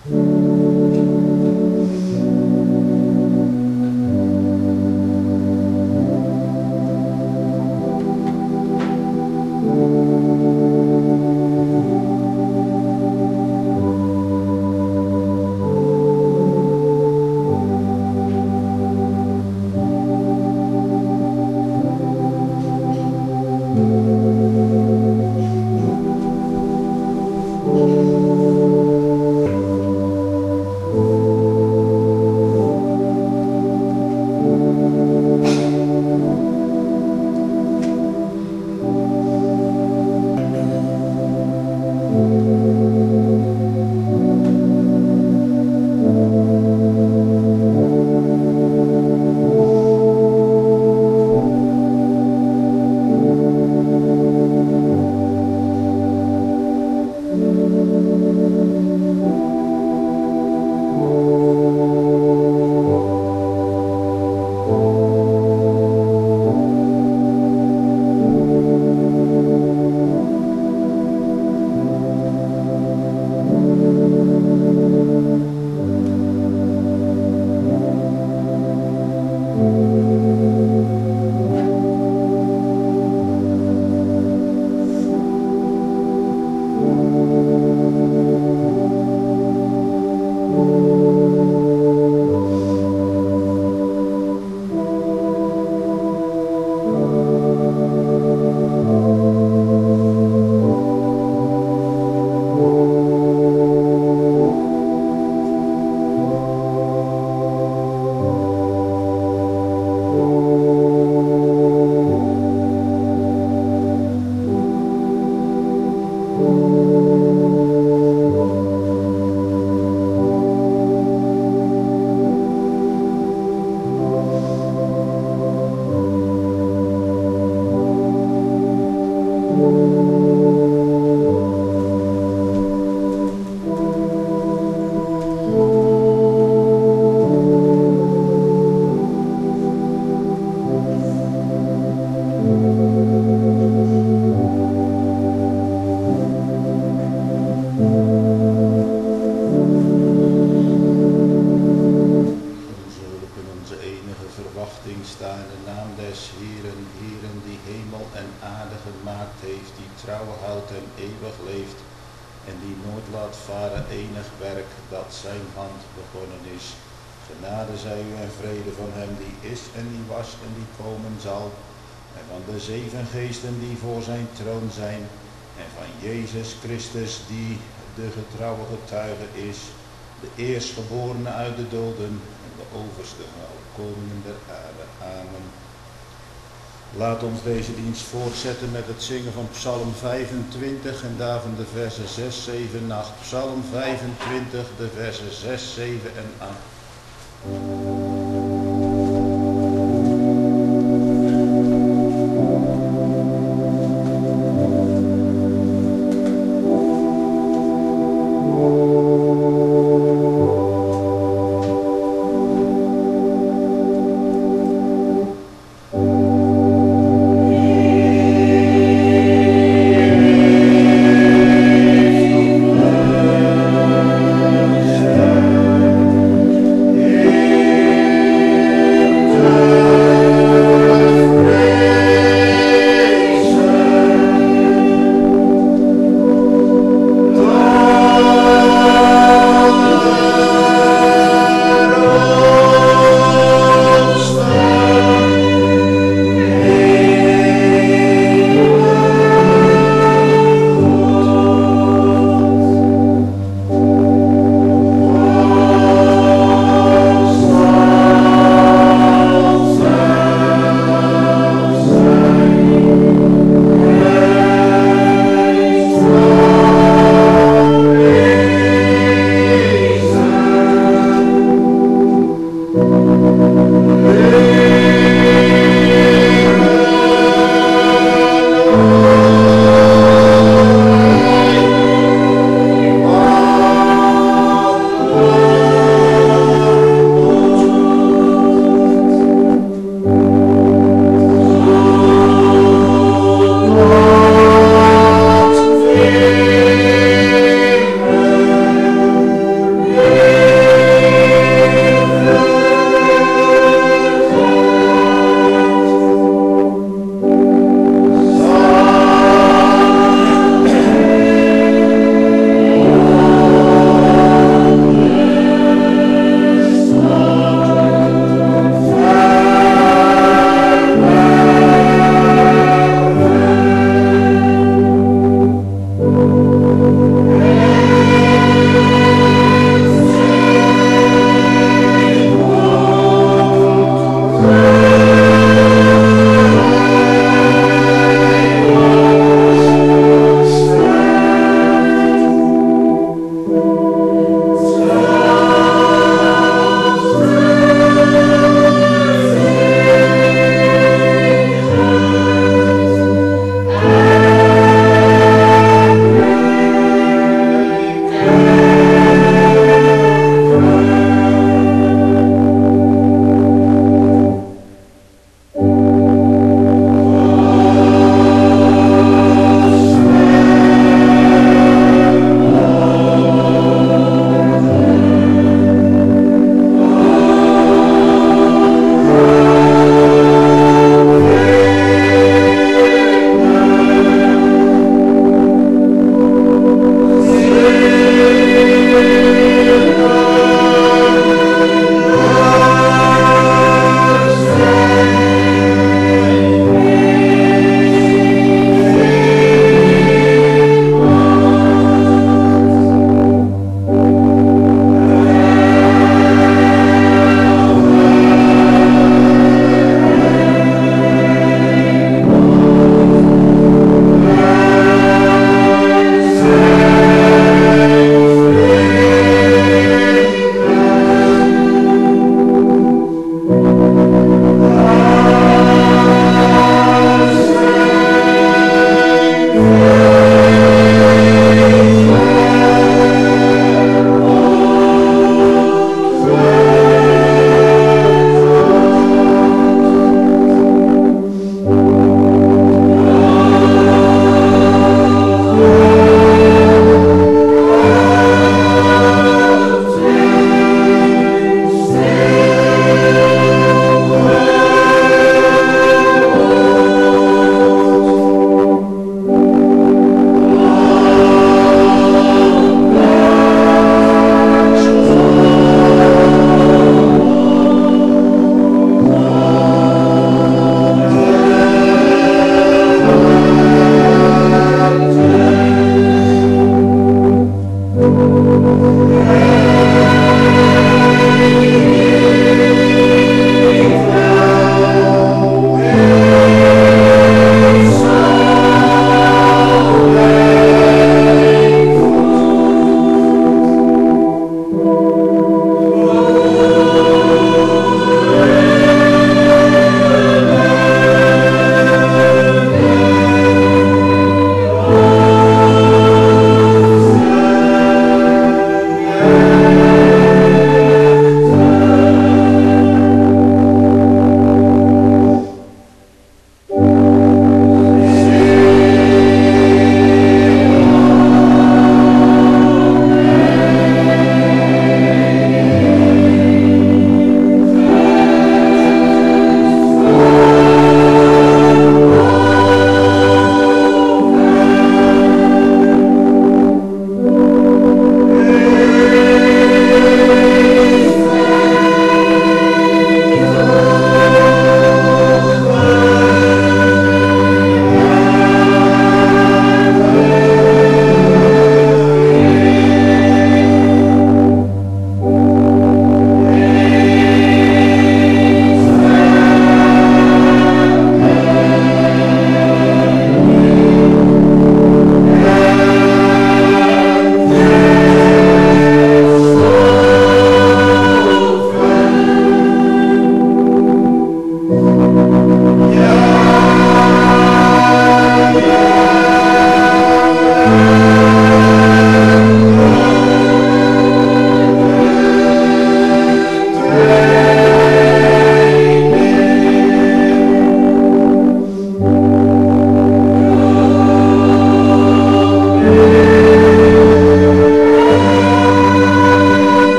Genade zij u en vrede van hem die is en die was en die komen zal, en van de 7 geesten die voor zijn troon zijn, en van Jezus Christus die de getrouwe getuige is, de eerstgeborene uit de doden en de overste van alle koningen der aarde. Amen. Laat ons deze dienst voortzetten met het zingen van Psalm 25 en daarvan de versen 6, 7 en 8. Psalm 25, de versen 6, 7 en 8. Yeah.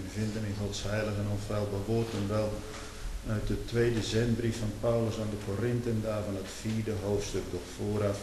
vinden in Gods heilige en onfeilbaar woord en wel uit de tweede zendbrief van Paulus aan de Korinthen, daarvan het 4e hoofdstuk, doch vooraf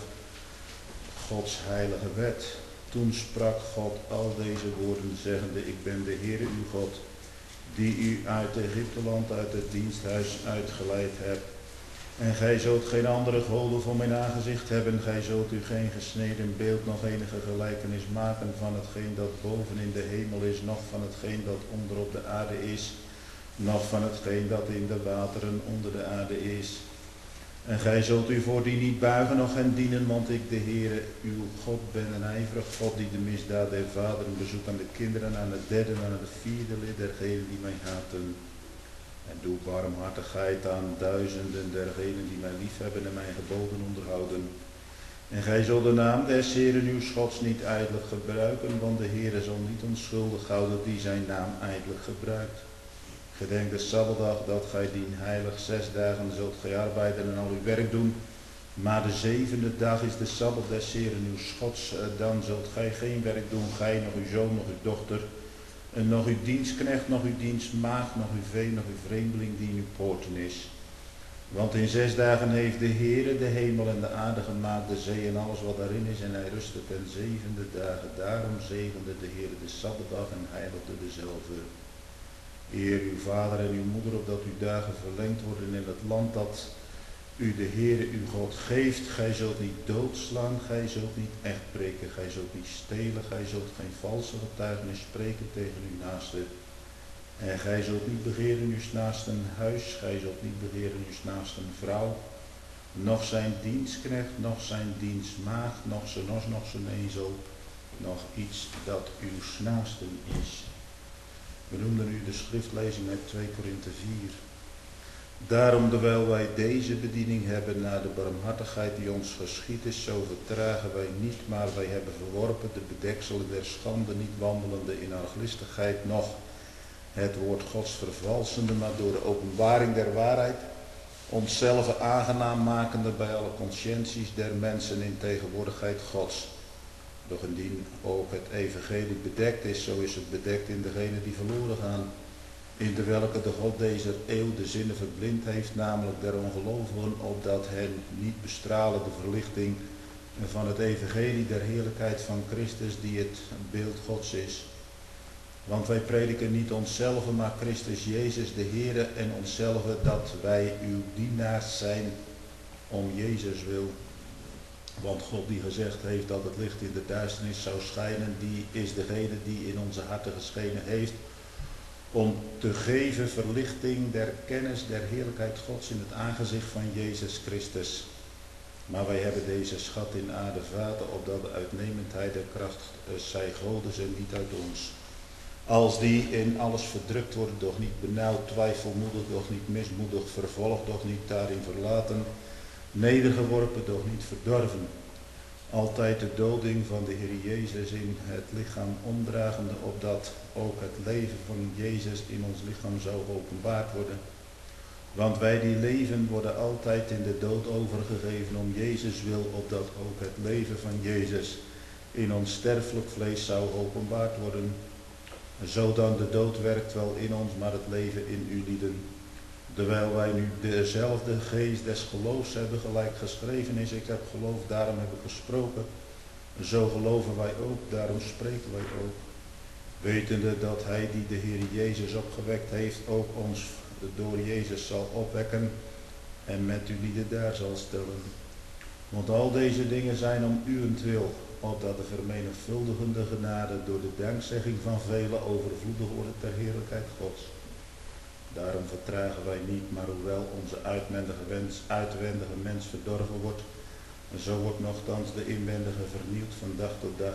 Gods heilige wet. Toen sprak God al deze woorden, zeggende, ik ben de Heere uw God, die u uit Egypteland, uit het diensthuis uitgeleid hebt. En gij zult geen andere goden voor mijn aangezicht hebben, gij zult u geen gesneden beeld, nog enige gelijkenis maken van hetgeen dat boven in de hemel is, noch van hetgeen dat onder op de aarde is, noch van hetgeen dat in de wateren onder de aarde is. En gij zult u voor die niet buigen, noch hen dienen, want ik de Heere uw God ben een ijverig God, die de misdaad der vaderen bezoekt aan de kinderen, aan het derde en aan het vierde lid dergenen die mij haten. En doe barmhartigheid aan duizenden dergenen die mij liefhebben en mijn geboden onderhouden. En gij zult de naam des Heeren uw Gods niet ijdelijk gebruiken, want de Heere zal niet onschuldig houden die zijn naam ijdelijk gebruikt. Gedenk de Sabbatdag dat gij dien heilig 6 dagen zult gij arbeiden en al uw werk doen. Maar de 7e dag is de Sabbat des Heeren uw Gods, dan zult gij geen werk doen, gij, nog uw zoon, nog uw dochter, en nog uw dienstknecht, nog uw dienstmaagd, nog uw vee, nog uw vreemdeling die in uw poorten is. Want in 6 dagen heeft de Heere de hemel en de aarde gemaakt, de zee en alles wat daarin is, en hij rustte ten 7e dagen. Daarom zegende de Heere de Sabbatdag en heiligde dezelve. Eer uw vader en uw moeder, opdat uw dagen verlengd worden in het land dat u de Heere uw God geeft. Gij zult niet doodslaan, gij zult niet echt preken, gij zult niet stelen, gij zult geen valse getuigenis spreken tegen uw naaste. En gij zult niet begeren uw naasten huis, gij zult niet begeren uw naasten vrouw, noch zijn dienstknecht, noch zijn dienstmaagd, noch zijn ezel, nog iets dat uw naasten is. We noemden u de schriftlezing uit 2 Korinthe 4. Daarom, terwijl wij deze bediening hebben naar de barmhartigheid die ons geschied is, zo vertragen wij niet, maar wij hebben verworpen de bedekselen der schande, niet wandelende in arglistigheid, noch het woord Gods vervalsende, maar door de openbaring der waarheid, onszelf aangenaam makende bij alle conscienties der mensen in tegenwoordigheid Gods. Doch indien ook het evangelie bedekt is, zo is het bedekt in degene die verloren gaan, in de welke de God deze eeuw de zinnen verblind heeft, namelijk der ongelovigen, opdat hen niet bestralen de verlichting van het evangelie der heerlijkheid van Christus, die het beeld Gods is. Want wij prediken niet onszelf, maar Christus Jezus de Heere, en onszelf dat wij uw dienaars zijn om Jezus wil. Want God die gezegd heeft dat het licht in de duisternis zou schijnen, die is degene die in onze harten geschenen heeft, om te geven verlichting der kennis der heerlijkheid Gods in het aangezicht van Jezus Christus. Maar wij hebben deze schat in aarde vaten, opdat de uitnemendheid der kracht zij Godes en niet uit ons. Als die in alles verdrukt worden, doch niet benauwd, twijfelmoedig, doch niet mismoedig, vervolgd, doch niet daarin verlaten, nedergeworpen, doch niet verdorven. Altijd de doding van de Heer Jezus in het lichaam omdragende, opdat ook het leven van Jezus in ons lichaam zou geopenbaard worden. Want wij die leven worden altijd in de dood overgegeven om Jezus wil, opdat ook het leven van Jezus in ons sterfelijk vlees zou geopenbaard worden. Zo dan de dood werkt wel in ons, maar het leven in u lieden. Terwijl wij nu dezelfde geest des geloofs hebben, gelijk geschreven is, ik heb geloofd, daarom heb ik gesproken. Zo geloven wij ook, daarom spreken wij ook. Wetende dat hij die de Heer Jezus opgewekt heeft, ook ons door Jezus zal opwekken en met u lieden daar zal stellen. Want al deze dingen zijn om uwentwil, opdat de vermenigvuldigende genade door de dankzegging van velen overvloedig wordt ter heerlijkheid Gods. Daarom vertragen wij niet, maar hoewel onze uitwendige mens verdorven wordt, zo wordt nochtans de inwendige vernieuwd van dag tot dag.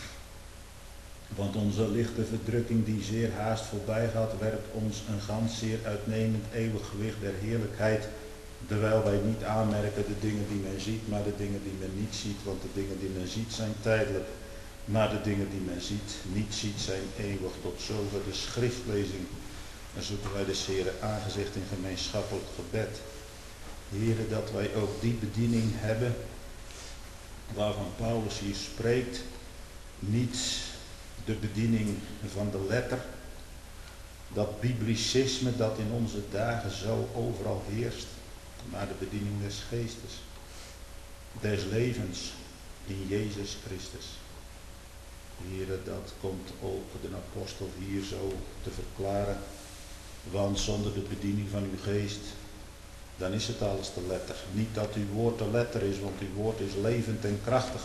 Want onze lichte verdrukking die zeer haast voorbij gaat, werpt ons een gans zeer uitnemend eeuwig gewicht der heerlijkheid, terwijl wij niet aanmerken de dingen die men ziet, maar de dingen die men niet ziet, want de dingen die men ziet zijn tijdelijk, maar de dingen die men niet ziet zijn eeuwig. Tot zover de schriftlezing. Dan zoeken wij des Heeren aangezicht in gemeenschappelijk gebed. Heere, dat wij ook die bediening hebben waarvan Paulus hier spreekt, niet de bediening van de letter, dat biblicisme dat in onze dagen zo overal heerst, maar de bediening des geestes, des levens in Jezus Christus. Heere, dat komt ook de apostel hier zo te verklaren, want zonder de bediening van uw geest, dan is het alles te letter. Niet dat uw woord te letter is, want uw woord is levend en krachtig.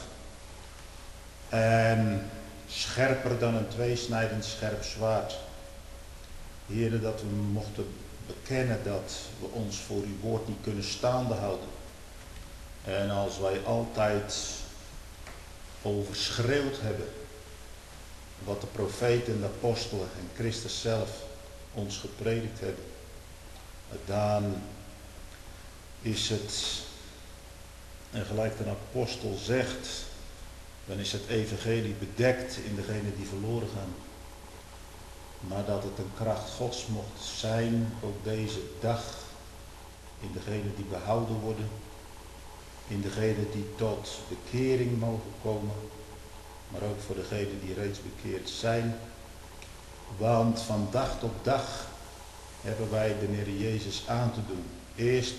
En scherper dan een tweesnijdend scherp zwaard. Heere, dat we mochten bekennen dat we ons voor uw woord niet kunnen staande houden. En als wij altijd overschreeuwd hebben wat de profeten en de apostelen en Christus zelf ons gepredikt hebben, dan is het, en gelijk de apostel zegt, dan is het evangelie bedekt in degenen die verloren gaan. Maar dat het een kracht Gods mocht zijn, ook deze dag, in degenen die behouden worden, in degenen die tot bekering mogen komen, maar ook voor degenen die reeds bekeerd zijn. Want van dag tot dag hebben wij de Heer Jezus aan te doen. Eerst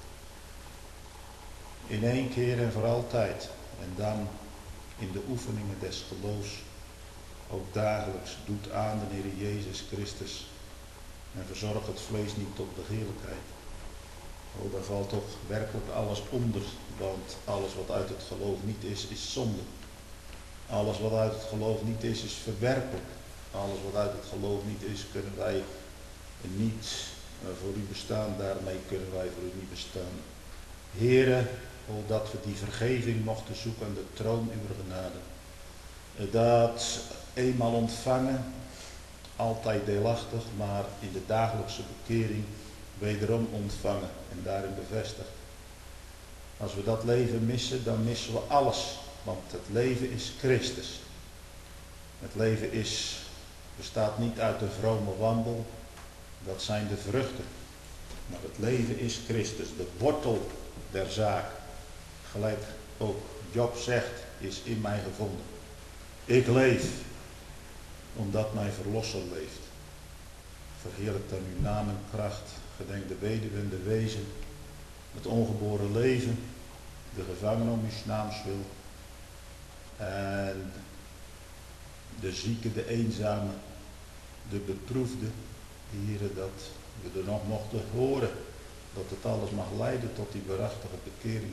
in één keer en voor altijd. En dan in de oefeningen des geloofs. Ook dagelijks doet aan de Heer Jezus Christus. En verzorg het vlees niet tot begeerlijkheid. Oh, daar valt toch werkelijk alles onder. Want alles wat uit het geloof niet is, is zonde. Alles wat uit het geloof niet is, is verwerpelijk. Alles wat uit het geloof niet is, kunnen wij niet voor u bestaan. Daarmee kunnen wij voor u niet bestaan. Heere, oh, dat we die vergeving mochten zoeken aan de troon uw genade. Dat eenmaal ontvangen, altijd deelachtig, maar in de dagelijkse bekering wederom ontvangen en daarin bevestigd. Als we dat leven missen, dan missen we alles. Want het leven is Christus. Het leven bestaat niet uit een vrome wandel. Dat zijn de vruchten. Maar het leven is Christus. De wortel der zaak. Gelijk ook Job zegt, is in mij gevonden. Ik leef, omdat mijn verlosser leeft. Verheerlijk dan uw naam en kracht. Gedenk de weduwe en de wezen. Het ongeboren leven. De gevangenen om uw naams wil. En de zieke, de eenzame, de beproefde. Heren, dat we er nog mochten horen. Dat het alles mag leiden tot die waarachtige bekering.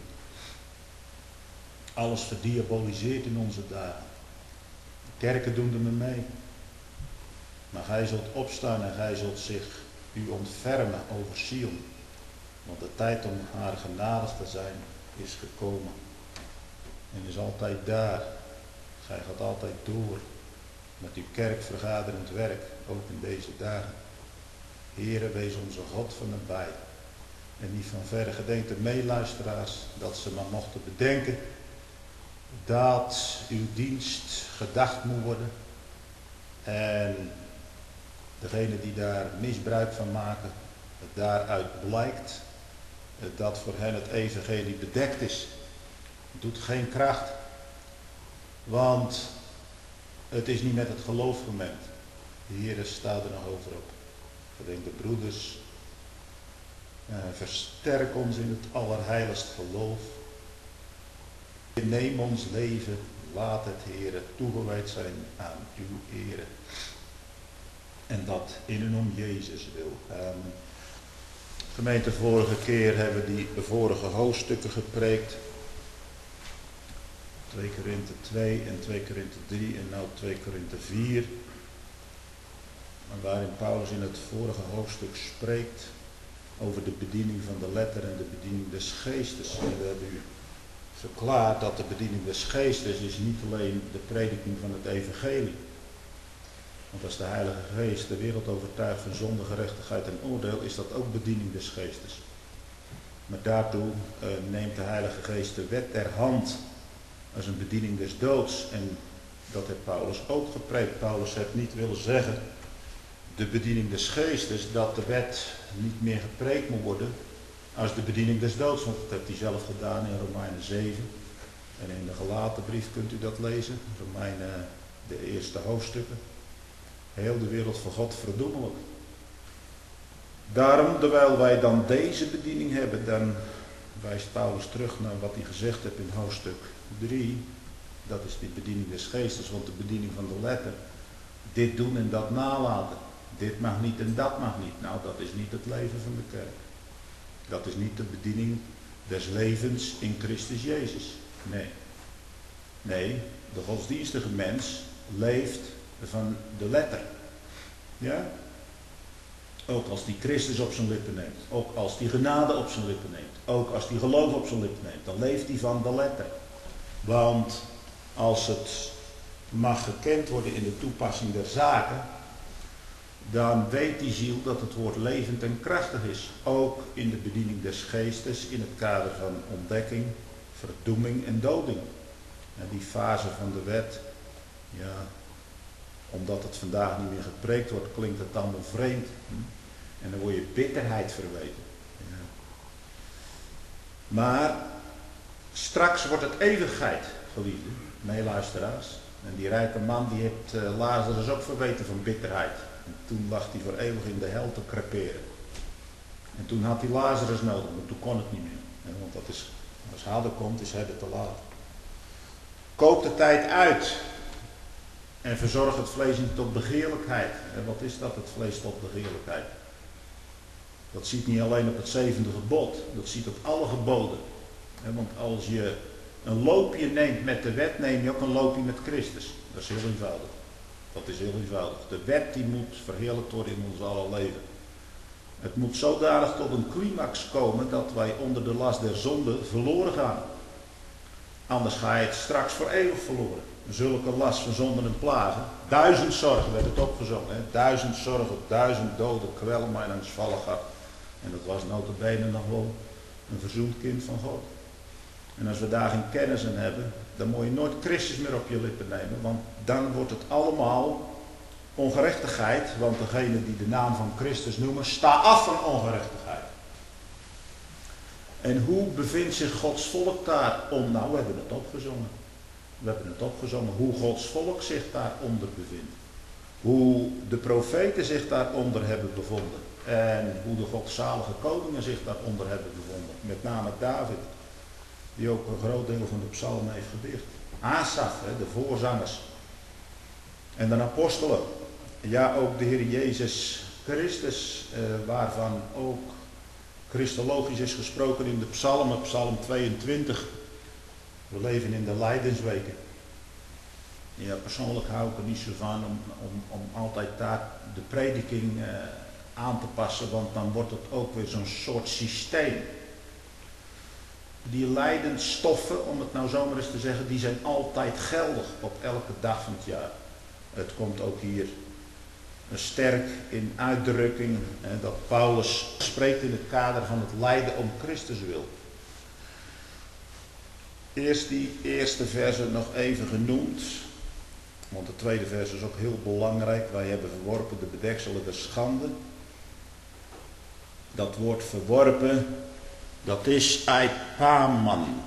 Alles verdiaboliseert in onze dagen. De kerken doen er mee. Maar gij zult opstaan en gij zult u ontfermen over Sion. Want de tijd om haar genadig te zijn is gekomen. En is altijd daar. Gij gaat altijd door met uw kerkvergaderend werk, ook in deze dagen. Heere, wees onze God van nabij. En niet van verre. Gedenk de meeluisteraars dat ze maar mochten bedenken dat uw dienst gedacht moet worden. En degene die daar misbruik van maken, daaruit blijkt dat voor hen het evangelie bedekt is. Het doet geen kracht. Want het is niet met het geloof gemengd. De Heer staat er nog over op. Gedenk de broeders. Versterk ons in het allerheiligst geloof. Neem ons leven. Laat het, Heer, toegewijd zijn aan uw ere. En dat in en om Jezus wil. Gemeente, vorige keer hebben we die vorige hoofdstukken gepreekt. 2 Korinthe 2 en 2 Korinthe 3 en nu 2 Korinthe 4. Waarin Paulus in het vorige hoofdstuk spreekt over de bediening van de letter en de bediening des geestes. En we hebben u verklaard dat de bediening des geestes is niet alleen de prediking van het evangelie. Want als de Heilige Geest de wereld overtuigt van zonde, gerechtigheid en oordeel, is dat ook bediening des geestes. Maar daartoe neemt de Heilige Geest de wet ter hand als een bediening des doods. En dat heeft Paulus ook gepreekt. Paulus heeft niet willen zeggen, de bediening des geestes, dat de wet niet meer gepreekt moet worden als de bediening des doods. Want dat heeft hij zelf gedaan in Romeinen 7. En in de Galatenbrief kunt u dat lezen. Romeinen, de eerste hoofdstukken. Heel de wereld voor God verdoemelijk. Daarom, terwijl wij dan deze bediening hebben, dan wijst Paulus terug naar wat hij gezegd heeft in hoofdstuk 3. Dat is die bediening des geestes, want de bediening van de letter. Dit doen en dat nalaten. Dit mag niet en dat mag niet. Nou, dat is niet het leven van de kerk. Dat is niet de bediening des levens in Christus Jezus. Nee. Nee, de godsdienstige mens leeft van de letter. Ja? Ook als die Christus op zijn lippen neemt. Ook als die genade op zijn lippen neemt. Ook als die geloof op zijn lippen neemt. Dan leeft hij van de letter. Want als het mag gekend worden in de toepassing der zaken, dan weet die ziel dat het woord levend en krachtig is. Ook in de bediening des geestes, in het kader van ontdekking, verdoeming en doding. En die fase van de wet, ja, omdat het vandaag niet meer gepreekt wordt, klinkt het dan wel vreemd. En dan word je bitterheid verweten. Ja. Maar straks wordt het eeuwigheid, geliefden, meeluisteraars. En die rijke man die heeft Lazarus ook verweten van bitterheid. En toen lag hij voor eeuwig in de hel te creperen. En toen had hij Lazarus nodig, maar toen kon het niet meer. Ja, want dat is, als hij er komt, is hij er te laat. Koop de tijd uit. En verzorg het vlees niet tot begeerlijkheid. En wat is dat, het vlees tot begeerlijkheid? Dat ziet niet alleen op het 7e gebod. Dat ziet op alle geboden. Want als je een loopje neemt met de wet, neem je ook een loopje met Christus. Dat is heel eenvoudig. Dat is heel eenvoudig. De wet die moet verheerlijkt worden in ons alle leven. Het moet zodanig tot een climax komen dat wij onder de last der zonde verloren gaan. Anders ga je het straks voor eeuwig verloren. Zulke last van zonden en plagen. 1000 zorgen, we hebben het opgezongen. Hè? 1000 zorgen, 1000 doden kwellen mij langs vallen gaat. En dat was nota bene nog wel een verzoend kind van God. En als we daar geen kennis in hebben, dan moet je nooit Christus meer op je lippen nemen. Want dan wordt het allemaal ongerechtigheid. Want degene die de naam van Christus noemen, sta af van ongerechtigheid. En hoe bevindt zich Gods volk daarom? Nou, we hebben het opgezongen. We hebben het opgezongen hoe Gods volk zich daaronder bevindt. Hoe de profeten zich daaronder hebben bevonden. En hoe de godzalige koningen zich daaronder hebben bevonden. Met name David, die ook een groot deel van de psalmen heeft gedicht. Asaf, de voorzangers. En de apostelen. Ja, ook de Heer Jezus Christus, waarvan ook christologisch is gesproken in de psalmen, psalm 22. We leven in de lijdensweken. Ja, persoonlijk hou ik er niet zo van om altijd daar de prediking aan te passen, want dan wordt het ook weer zo'n soort systeem. Die lijdensstoffen, om het nou zomaar eens te zeggen, die zijn altijd geldig op elke dag van het jaar. Het komt ook hier sterk in uitdrukking dat Paulus spreekt in het kader van het lijden om Christus wil. Eerst die eerste verse nog even genoemd, want de tweede vers is ook heel belangrijk. Wij hebben verworpen de bedekselen der schande. Dat woord verworpen, dat is aipaman,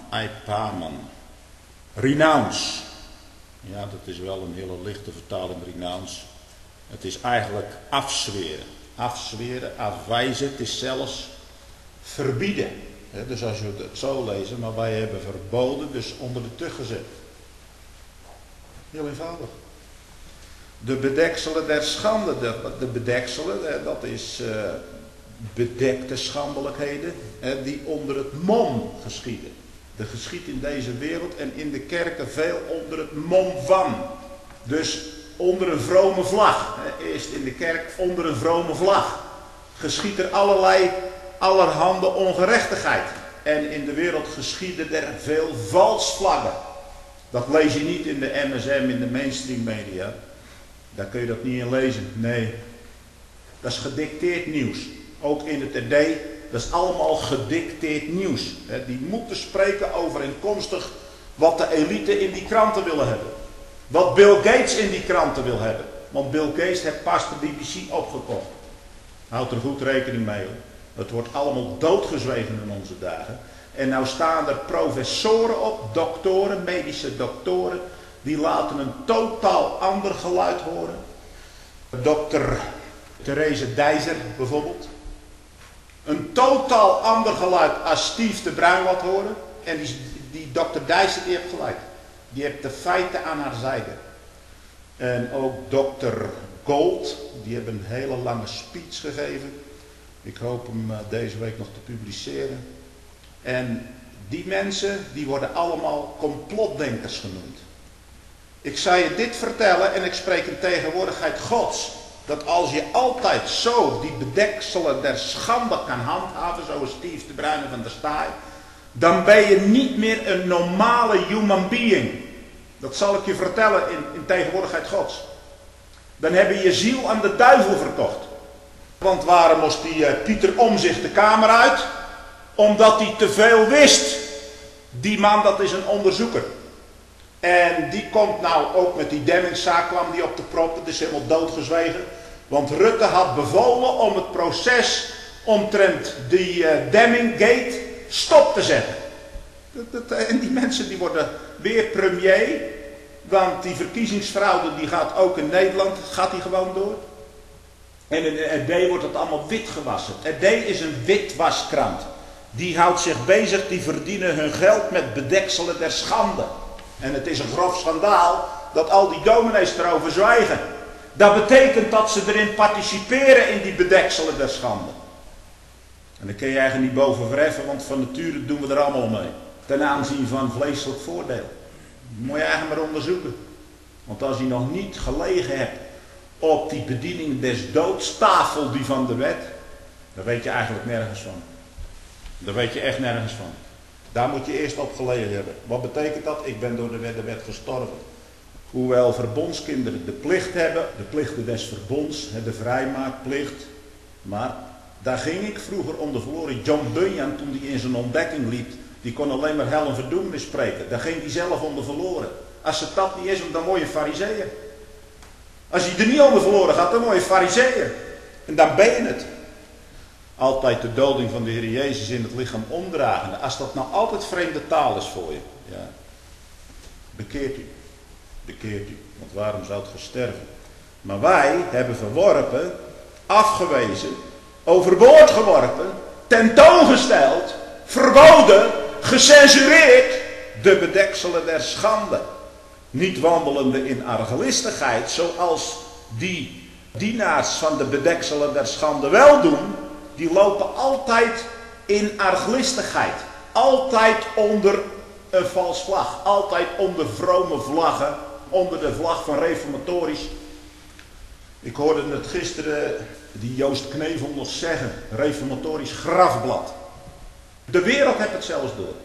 renounce. Ja, dat is wel een hele lichte vertaling, renounce. Het is eigenlijk afzweren. Afzweren, afwijzen, het is zelfs verbieden. Dus als je het zo lezen, maar wij hebben verboden, dus onder de tug gezet. Heel eenvoudig. De bedekselen der schande, de bedekselen, dat is bedekte schandelijkheden, die onder het mom geschieden. Er geschiet in deze wereld en in de kerken veel onder het mom van. Dus onder een vrome vlag. Eerst in de kerk onder een vrome vlag. Geschiet er allerhande ongerechtigheid. En in de wereld geschieden er veel valsvlaggen. Dat lees je niet in de MSM, in de mainstream media. Daar kun je dat niet in lezen. Nee, dat is gedicteerd nieuws. Ook in het RD, dat is allemaal gedicteerd nieuws. Die moeten spreken overeenkomstig wat de elite in die kranten willen hebben. Wat Bill Gates in die kranten wil hebben. Want Bill Gates heeft pas de BBC opgekocht. Houd er goed rekening mee hoor. Het wordt allemaal doodgezwegen in onze dagen. En nou staan er professoren op, doktoren, medische doktoren. Die laten een totaal ander geluid horen. Dokter Therese Dijzer bijvoorbeeld. Een totaal ander geluid als Steve de Bruin laat horen. En die Dr. Dijssen, die heeft gelijk. Die heeft de feiten aan haar zijde. En ook Dr. Gold, die heeft een hele lange speech gegeven. Ik hoop hem deze week nog te publiceren. En die mensen, die worden allemaal complotdenkers genoemd. Ik zal je dit vertellen en ik spreek in tegenwoordigheid Gods. Dat als je altijd zo die bedekselen der schande kan handhaven, zoals Steve de Bruyne van der Staaij, dan ben je niet meer een normale human being. Dat zal ik je vertellen in tegenwoordigheid Gods. Dan heb je je ziel aan de duivel verkocht. Want waarom moest die Pieter Omtzigt de kamer uit? Omdat hij te veel wist. Die man, dat is een onderzoeker. En die komt nou ook met die demmingszaak, kwam die op de proppen, dus helemaal doodgezwegen. Want Rutte had bevolen om het proces omtrent die Demminggate stop te zetten. En die mensen die worden weer premier. Want die verkiezingsfraude die gaat ook in Nederland, gaat die gewoon door. En in de RD wordt het allemaal wit gewassen. Het RD is een witwaskrant. Die houdt zich bezig, die verdienen hun geld met bedekselen der schande. En het is een grof schandaal dat al die dominees erover zwijgen. Dat betekent dat ze erin participeren in die bedekselen der schande. En daar kun je eigenlijk niet boven verheffen, want van nature doen we er allemaal mee. Ten aanzien van vleeselijk voordeel. Dat moet je eigenlijk maar onderzoeken. Want als je nog niet gelegen hebt op die bediening des doods, tafel die van de wet, dan weet je eigenlijk nergens van. Daar weet je echt nergens van. Daar moet je eerst op gelegen hebben. Wat betekent dat? Ik ben door de wet gestorven. Hoewel verbondskinderen de plicht hebben, de plichten des verbonds, de vrijmaakplicht. Maar daar ging ik vroeger onder verloren. John Bunyan, toen hij in zijn ontdekking liep, die kon alleen maar hel en verdoemenis spreken. Daar ging hij zelf onder verloren. Als het dat niet is, dan word je farizeeër. Als je er niet onder verloren gaat, dan word je farizeeër. En dan ben je het. Altijd de doding van de Heer Jezus in het lichaam omdragende. Als dat nou altijd vreemde taal is voor je. Ja. Bekeert u. Bekeert u. Want waarom zou het gesterven? Maar wij hebben verworpen, afgewezen, overboord geworpen, tentoongesteld, verboden, gecensureerd de bedekselen der schande. Niet wandelende in argelistigheid, zoals die dienaars van de bedekselen der schande wel doen. Die lopen altijd in arglistigheid. Altijd onder een vals vlag. Altijd onder vrome vlaggen. Onder de vlag van reformatorisch. Ik hoorde het gisteren die Joost Knevel nog zeggen. Reformatorisch grafblad. De wereld heeft het zelfs door.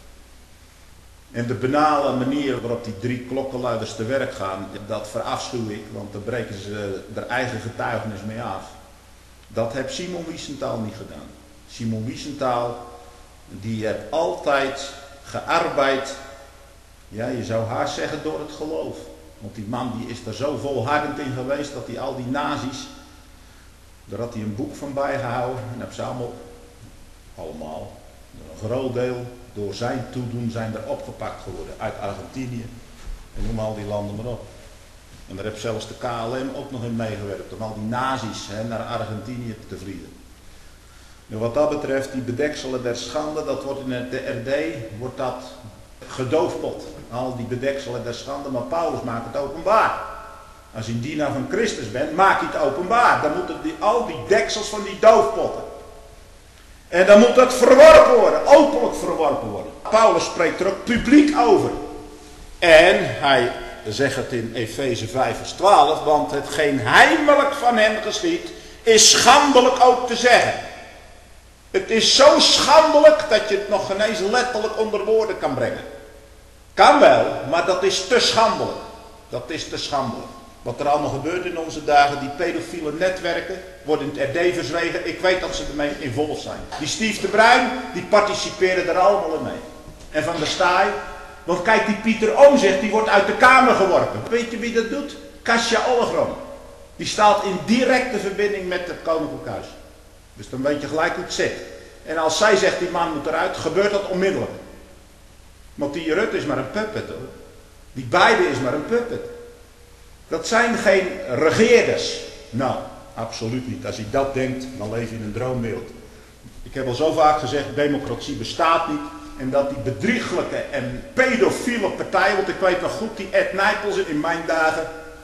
En de banale manier waarop die 3 klokkenluiders te werk gaan, dat verafschuw ik. Want dan breken ze er eigen getuigenis mee af. Dat heeft Simon Wiesenthal niet gedaan. Simon Wiesenthal, die heeft altijd gearbeid, ja, je zou haast zeggen door het geloof. Want die man die is er zo volhardend in geweest dat hij al die nazi's, daar had hij een boek van bijgehouden en heb ze allemaal, een groot deel door zijn toedoen zijn er opgepakt geworden. Uit Argentinië en noem al die landen maar op. En daar heeft zelfs de KLM ook nog in meegewerkt om al die nazi's naar Argentinië te vliegen. Nu wat dat betreft, die bedekselen der schande, dat wordt in de RD wordt dat gedoofpot. Al die bedekselen der schande, maar Paulus maakt het openbaar. Als je een dienaar van Christus bent, maak je het openbaar. Dan moeten al die deksels van die doofpotten. En dan moet het verworpen worden, openlijk verworpen worden. Paulus spreekt er ook publiek over. En hij zegt het in Efeze 5 vers 12, want hetgeen heimelijk van hen geschiet, is schandelijk ook te zeggen. Het is zo schandelijk dat je het nog geen eens letterlijk onder woorden kan brengen. Kan wel, maar dat is te schandelijk. Dat is te schandelijk. Wat er allemaal gebeurt in onze dagen, die pedofiele netwerken, worden in het RD verzwegen. Ik weet dat ze ermee involved zijn. Die Steve de Bruin, die participeren er allemaal in mee. En Van der Staaij, want kijk, die Pieter Omtzigt, die wordt uit de kamer geworpen. Weet je wie dat doet? Kasia Ollegrom. Die staat in directe verbinding met het Koninklijk Huis. Dus dan weet je gelijk hoe het zit. En als zij zegt, die man moet eruit, gebeurt dat onmiddellijk. Want die Rutte is maar een puppet hoor. Die Biden is maar een puppet. Dat zijn geen regeerders. Nou, absoluut niet. Als je dat denkt, dan leef je in een droomwereld. Ik heb al zo vaak gezegd, democratie bestaat niet. En dat die bedrieglijke en pedofiele partij, want ik weet nog goed, die Ed Nijpels in mijn dagen,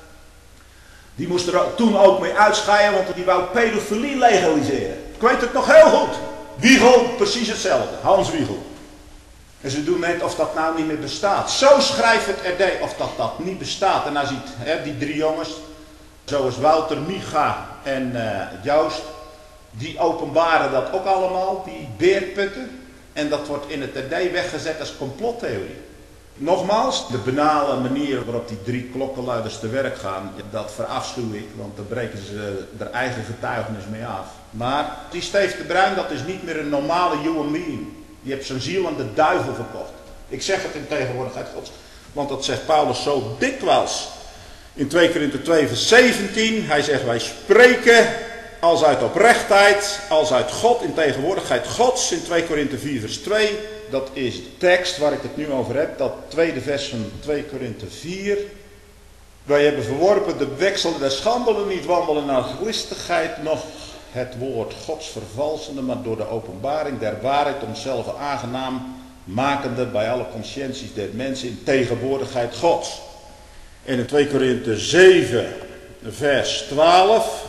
die moest er toen ook mee uitscheiden, want die wou pedofilie legaliseren. Ik weet het nog heel goed. Wiegel, precies hetzelfde. Hans Wiegel. En ze doen net of dat nou niet meer bestaat. Zo schrijft het RD of dat niet bestaat. En dan ziet die 3 jongens, zoals Wouter, Micha en Joost, die openbaren dat ook allemaal, die beerputten. En dat wordt in het RD weggezet als complottheorie. Nogmaals, de banale manier waarop die 3 klokkenluiders te werk gaan, dat verafschuw ik, want dan breken ze er eigen getuigenis mee af. Maar die Steve de Bruin, dat is niet meer een normale human being. Die heeft zijn ziel aan de duivel verkocht. Ik zeg het in tegenwoordigheid Gods, want dat zegt Paulus zo dikwijls. In 2 Korinthe 2 vers 17, hij zegt wij spreken als uit oprechtheid, als uit God, in tegenwoordigheid Gods. In 2 Korinthe 4 vers 2, dat is de tekst waar ik het nu over heb, dat tweede vers van 2 Korinthe 4. Wij hebben verworpen de weksel der schandelen, niet wandelen naar gelistigheid, noch het woord Gods vervalsende, maar door de openbaring der waarheid onszelf aangenaam makende bij alle conscienties der mensen in tegenwoordigheid Gods. En in 2 Korinthe 7 vers 12.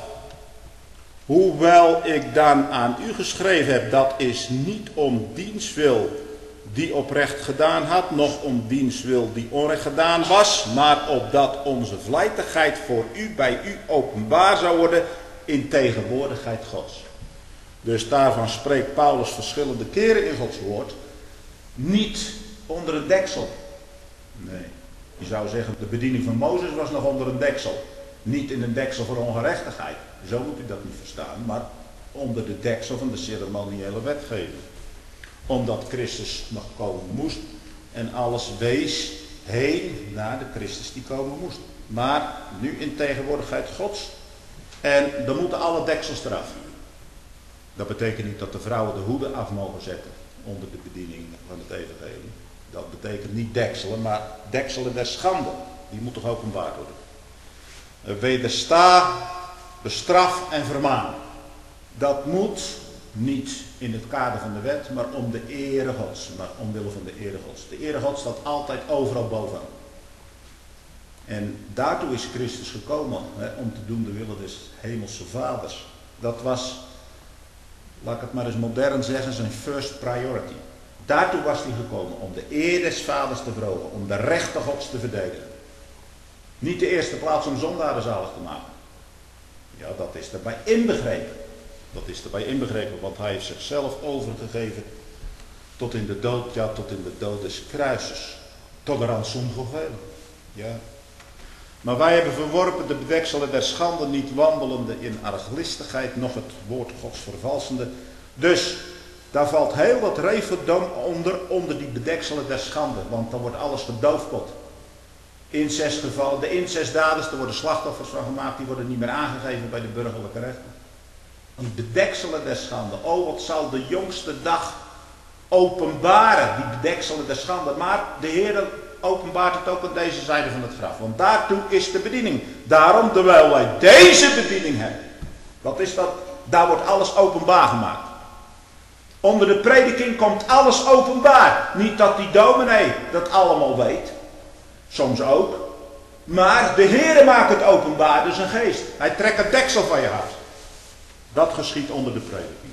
Hoewel ik dan aan u geschreven heb, dat is niet om diens wil die oprecht gedaan had, noch om diens wil die onrecht gedaan was, maar opdat onze vlijtigheid voor u bij u openbaar zou worden in tegenwoordigheid Gods. Dus daarvan spreekt Paulus verschillende keren in Gods woord, niet onder een deksel. Nee, je zou zeggen de bediening van Mozes was nog onder een deksel. Niet in een deksel van ongerechtigheid. Zo moet u dat niet verstaan, maar onder de deksel van de ceremoniële wetgeving. Omdat Christus nog komen moest en alles wees heen naar de Christus die komen moest. Maar nu in tegenwoordigheid Gods. En dan moeten alle deksels eraf. Dat betekent niet dat de vrouwen de hoeden af mogen zetten onder de bediening van het evangelie. Dat betekent niet dekselen, maar dekselen der schande. Die moet toch openbaar worden. Wedersta, bestraf en vermaan. Dat moet niet in het kader van de wet, maar om de ere Gods. Maar omwille van de ere Gods. De ere Gods staat altijd overal bovenaan. En daartoe is Christus gekomen, om te doen de willen des hemelse vaders. Dat was, laat ik het maar eens modern zeggen, zijn first priority. Daartoe was hij gekomen, om de eer des vaders te verhogen, om de rechten Gods te verdedigen. Niet de eerste plaats om zondaren zalig te maken. Ja, dat is erbij inbegrepen. Dat is erbij inbegrepen, want hij heeft zichzelf overgegeven tot in de dood, ja, tot in de dood des kruises. Tot de rantsoen gevelen. Ja. Maar wij hebben verworpen de bedekselen der schande, niet wandelende in arglistigheid, noch het woord Gods vervalsende. Dus daar valt heel wat reverdom onder die bedekselen der schande, want dan wordt alles gedoofpot. Incestgevallen, de incestdaders, er worden slachtoffers van gemaakt, die worden niet meer aangegeven bij de burgerlijke rechten. Die bedekselen der schande, oh wat zal de jongste dag openbaren, die bedekselen der schande. Maar de Heer openbaart het ook aan deze zijde van het graf, want daartoe is de bediening. Daarom, terwijl wij deze bediening hebben, wat is dat? Daar wordt alles openbaar gemaakt. Onder de prediking komt alles openbaar. Niet dat die dominee dat allemaal weet. Soms ook. Maar de Heere maakt het openbaar, dus een geest. Hij trekt het deksel van je hart. Dat geschiet onder de prediking.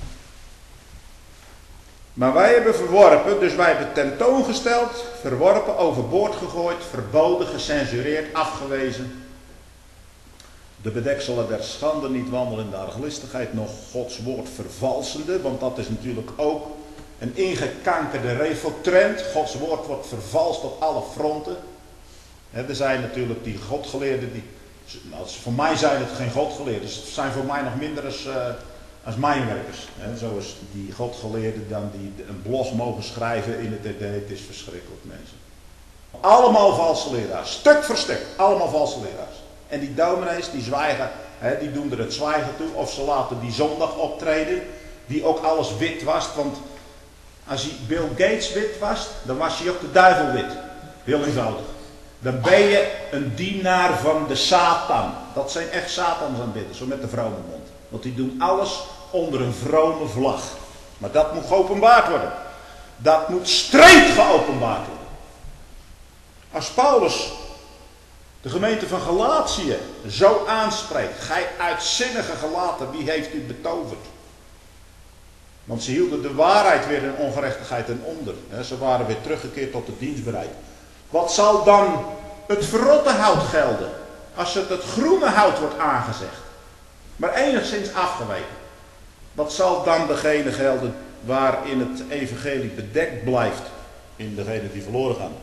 Maar wij hebben verworpen, dus wij hebben tentoongesteld, verworpen, overboord gegooid, verboden, gecensureerd, afgewezen. De bedekselen der schande, niet wandelen in de arglistigheid, nog Gods woord vervalsende, want dat is natuurlijk ook een ingekankerde reveltrend. Gods woord wordt vervalst op alle fronten. Er zijn natuurlijk die godgeleerden, voor mij zijn het geen godgeleerden, het zijn voor mij nog minder als mijnwerkers. Zoals die godgeleerden dan die een blog mogen schrijven in het RD, het is verschrikkelijk mensen. Allemaal valse leraars, stuk voor stuk, allemaal valse leraars. En die dominees die zwijgen, die doen er het zwijgen toe, of ze laten die zondag optreden, die ook alles wit wast, want als hij Bill Gates wit wast, dan was hij ook de duivel wit. Heel eenvoudig. Dan ben je een dienaar van de Satan. Dat zijn echt Satans aanbidders, zo met de vrome mond. Want die doen alles onder een vrome vlag. Maar dat moet geopenbaard worden. Dat moet strijd geopenbaard worden. Als Paulus de gemeente van Galatië zo aanspreekt. Gij uitzinnige gelaten, wie heeft u betoverd? Want ze hielden de waarheid weer in ongerechtigheid ten onder. Ze waren weer teruggekeerd tot de dienstbereid. Wat zal dan het verrotte hout gelden? Als het groene hout wordt aangezegd. Maar enigszins afgeweken. Wat zal dan degene gelden waarin het evangelie bedekt blijft? In degene die verloren gaan.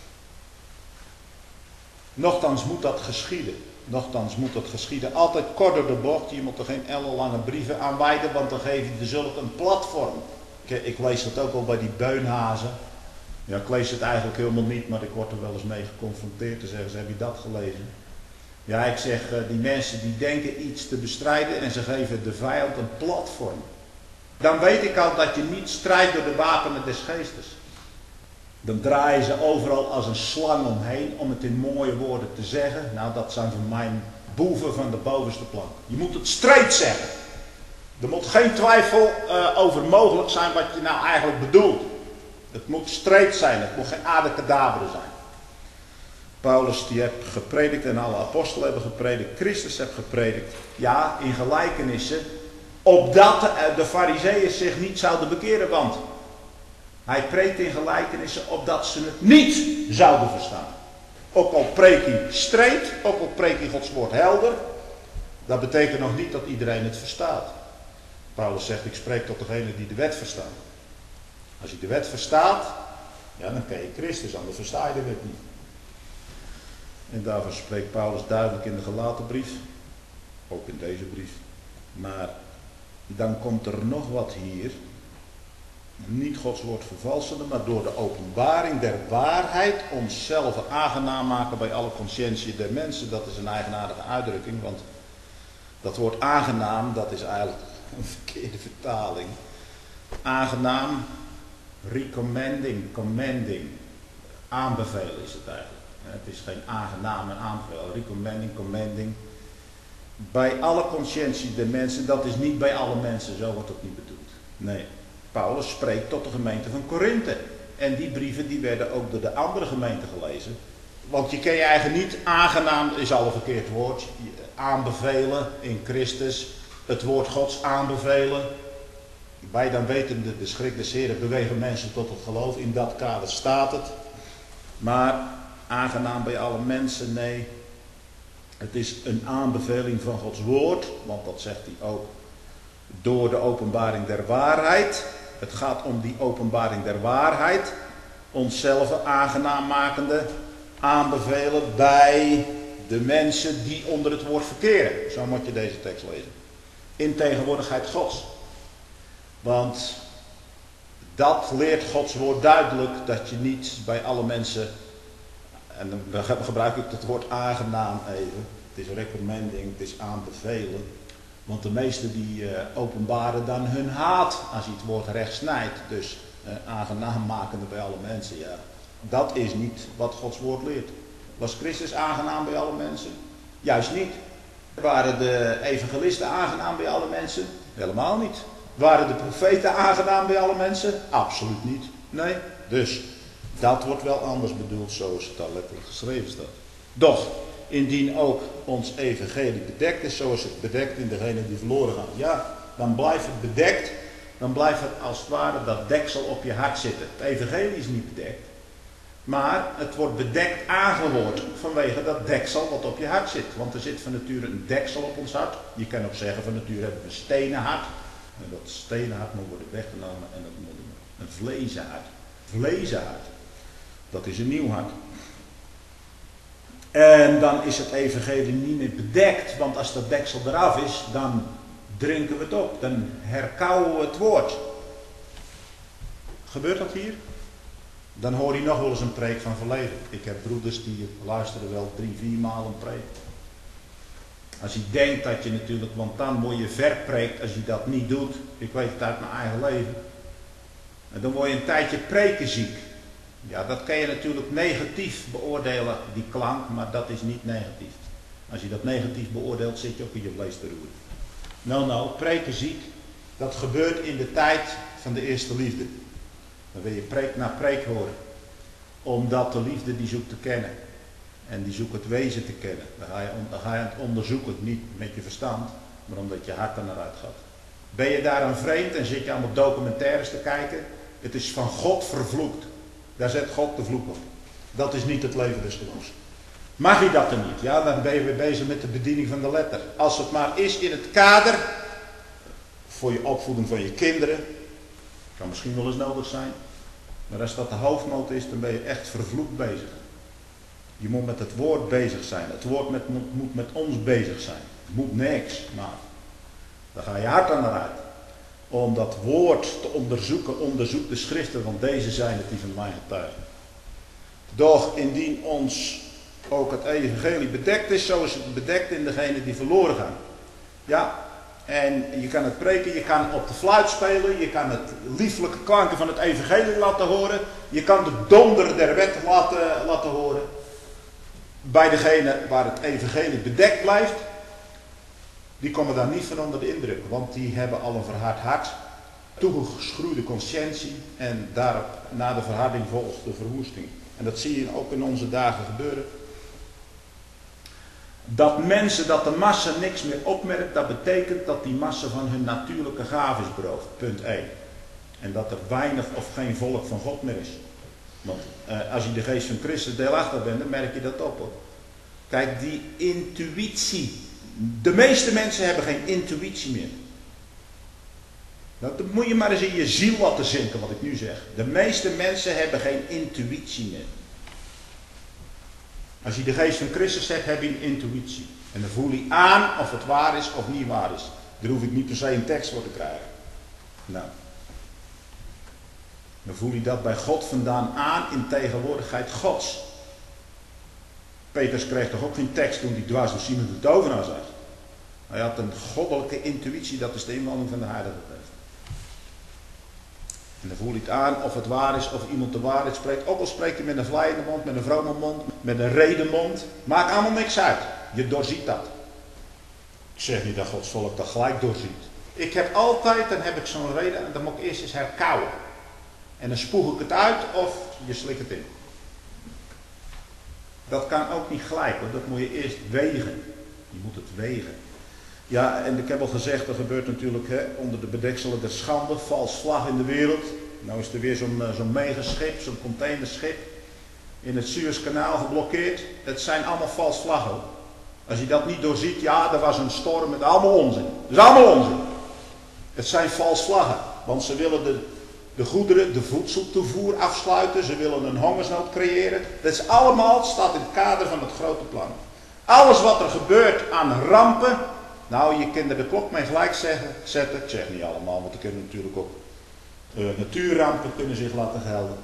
Nochtans moet dat geschieden. Nochtans moet dat geschieden. Altijd kort door de bocht. Je moet er geen ellenlange brieven aan wijden. Want dan geef je zulk een platform. Ik lees dat ook al bij die beunhazen. Ja, ik lees het eigenlijk helemaal niet. Maar ik word er wel eens mee geconfronteerd. Dan zeggen ze, heb je dat gelezen? Ja, ik zeg, die mensen die denken iets te bestrijden. En ze geven de vijand een platform. Dan weet ik al dat je niet strijdt door de wapenen des geestes. Dan draaien ze overal als een slang omheen om het in mooie woorden te zeggen. Nou, dat zijn voor mij boeven van de bovenste plank. Je moet het strijd zeggen. Er moet geen twijfel over mogelijk zijn wat je nou eigenlijk bedoelt. Het moet strijd zijn, het moet geen abracadabra zijn. Paulus die heeft gepredikt en alle apostelen hebben gepredikt. Christus heeft gepredikt. Ja, in gelijkenissen. Opdat de farizeeën zich niet zouden bekeren, want hij preekt in gelijkenissen opdat ze het niet zouden verstaan. Ook al preek hij streed, ook al preek hij Gods woord helder, dat betekent nog niet dat iedereen het verstaat. Paulus zegt, ik spreek tot degene die de wet verstaan. Als je de wet verstaat, ja, dan ken je Christus, anders versta je de wet niet. En daarvan spreekt Paulus duidelijk in de Galatenbrief, ook in deze brief. Maar dan komt er nog wat hier. Niet Gods woord vervalsende, maar door de openbaring der waarheid onszelf aangenaam maken bij alle conscientie der mensen. Dat is een eigenaardige uitdrukking, want dat woord aangenaam, dat is eigenlijk een verkeerde vertaling. Aangenaam, recommending, commending, aanbevelen is het eigenlijk. Het is geen aangenaam en aanbevelen, recommending, commending. Bij alle conscientie der mensen, dat is niet bij alle mensen, zo wordt het niet bedoeld. Nee. Paulus spreekt tot de gemeente van Korinthe. En die brieven die werden ook door de andere gemeenten gelezen. Want je kan je eigen niet aangenaam, is al een verkeerd woord, aanbevelen in Christus. Het woord Gods aanbevelen. Bij dan wetende de schrik des Heren bewegen mensen tot het geloof. In dat kader staat het. Maar aangenaam bij alle mensen, nee. Het is een aanbeveling van Gods woord. Want dat zegt hij ook. Door de openbaring der waarheid. Het gaat om die openbaring der waarheid. Onszelf aangenaam makende. Aanbevelen bij de mensen die onder het woord verkeren. Zo moet je deze tekst lezen. In tegenwoordigheid Gods. Want dat leert Gods woord duidelijk. Dat je niet bij alle mensen. En dan gebruik ik het woord aangenaam even. Het is recommending, het is aanbevelen. Want de meesten die openbaren dan hun haat als je het woord recht snijdt. Dus aangenaam makende bij alle mensen. Ja. Dat is niet wat Gods woord leert. Was Christus aangenaam bij alle mensen? Juist niet. Waren de evangelisten aangenaam bij alle mensen? Helemaal niet. Waren de profeten aangenaam bij alle mensen? Absoluut niet. Nee. Dus dat wordt wel anders bedoeld zoals het daar letterlijk geschreven staat. Doch, indien ook ons evangelie bedekt is zoals het bedekt in degene die verloren gaan. Ja, dan blijft het bedekt. Dan blijft het als het ware dat deksel op je hart zitten. Het evangelie is niet bedekt. Maar het wordt bedekt aangehoord vanwege dat deksel wat op je hart zit. Want er zit van nature een deksel op ons hart. Je kan ook zeggen van nature hebben we een stenen hart. En dat stenen hart moet worden weggenomen en dat moet een vlezen hart. Vlezen hart. Dat is een nieuw hart. En dan is het evangelie niet meer bedekt. Want als dat deksel eraf is, dan drinken we het op. Dan herkauwen we het woord. Gebeurt dat hier? Dan hoor je nog wel eens een preek van verleden. Ik heb broeders die luisteren wel 3-4 maal een preek. Als je denkt dat je natuurlijk, want dan word je verpreekt als je dat niet doet. Ik weet het uit mijn eigen leven. En dan word je een tijdje prekenziek. Ja, dat kan je natuurlijk negatief beoordelen, die klank, maar dat is niet negatief. Als je dat negatief beoordeelt, zit je ook in je vlees te roeren. Nou, prekenziek, dat gebeurt in de tijd van de eerste liefde. Dan wil je preek na preek horen. Omdat de liefde die zoekt te kennen. En die zoekt het wezen te kennen. Dan ga je het onderzoeken, niet met je verstand, maar omdat je hart er naar uit gaat. Ben je daar een vreemd en zit je allemaal documentaires te kijken? Het is van God vervloekt. Daar zet God de vloek op. Dat is niet het leven des geloofs. Mag je dat er niet? Ja, dan ben je weer bezig met de bediening van de letter. Als het maar is in het kader voor je opvoeding van je kinderen. Kan misschien wel eens nodig zijn. Maar als dat de hoofdmoot is, dan ben je echt vervloekt bezig. Je moet met het woord bezig zijn. Het woord moet met ons bezig zijn. Het moet niks, maar daar ga je hard aan naar uit. Om dat woord te onderzoeken, onderzoek de schriften, want deze zijn het die van mij getuigen. Doch indien ons ook het evangelie bedekt is, zo is het bedekt in degenen die verloren gaan. Ja, en je kan het preken, je kan op de fluit spelen, je kan het lieflijke klanken van het evangelie laten horen, je kan de donder der wet laten horen. Bij degene waar het evangelie bedekt blijft, die komen daar niet van onder de indruk, want die hebben al een verhard hart, toegeschroeide conscientie en daarop, na de verharding volgt de verwoesting. En dat zie je ook in onze dagen gebeuren. Dat mensen, dat de massa niks meer opmerkt, dat betekent dat die massa van hun natuurlijke gave is beroofd. Punt 1. En dat er weinig of geen volk van God meer is. Want als je de geest van Christus deelachtig bent, dan merk je dat op. Hoor. Kijk, die intuïtie. De meeste mensen hebben geen intuïtie meer. Dat moet je maar eens in je ziel laten zinken, wat ik nu zeg. De meeste mensen hebben geen intuïtie meer. Als je de geest van Christus zegt, heb je een intuïtie. En dan voel je aan of het waar is of niet waar is. Daar hoef ik niet per se een tekst voor te krijgen. Nou. Dan voel je dat bij God vandaan aan in tegenwoordigheid Gods. Petrus kreeg toch ook geen tekst toen hij dwars door Simon de tovenaar zag. Hij had een goddelijke intuïtie, dat is de inwanding van de Heilige Geest. En dan voel je het aan of het waar is, of iemand de waarheid spreekt. Ook al spreekt hij met een vleiende mond, met een vrome mond, met een redenmond. Maakt allemaal niks uit. Je doorziet dat. Ik zeg niet dat Gods volk dat gelijk doorziet. Ik heb altijd, dan heb ik zo'n reden, dan moet ik eerst eens herkauwen. En dan spoeg ik het uit of je slikt het in. Dat kan ook niet gelijk, want dat moet je eerst wegen. Je moet het wegen. Ja, en ik heb al gezegd, er gebeurt natuurlijk onder de bedekselen der schande, vals vlag in de wereld. Nou is er weer zo'n megaschip, zo'n containerschip in het Suezkanaal geblokkeerd. Het zijn allemaal vals vlaggen. Als je dat niet doorziet, ja, er was een storm met allemaal onzin. Dat is allemaal onzin. Het zijn vals vlaggen, want ze willen de goederen, de voedseltoevoer afsluiten. Ze willen een hongersnood creëren. Dat is allemaal, staat in het kader van het grote plan. Alles wat er gebeurt aan rampen. Nou, je kunt er de klok mee gelijk zetten. Ik zeg niet allemaal, want er kunnen natuurlijk ook natuurrampen kunnen zich laten gelden.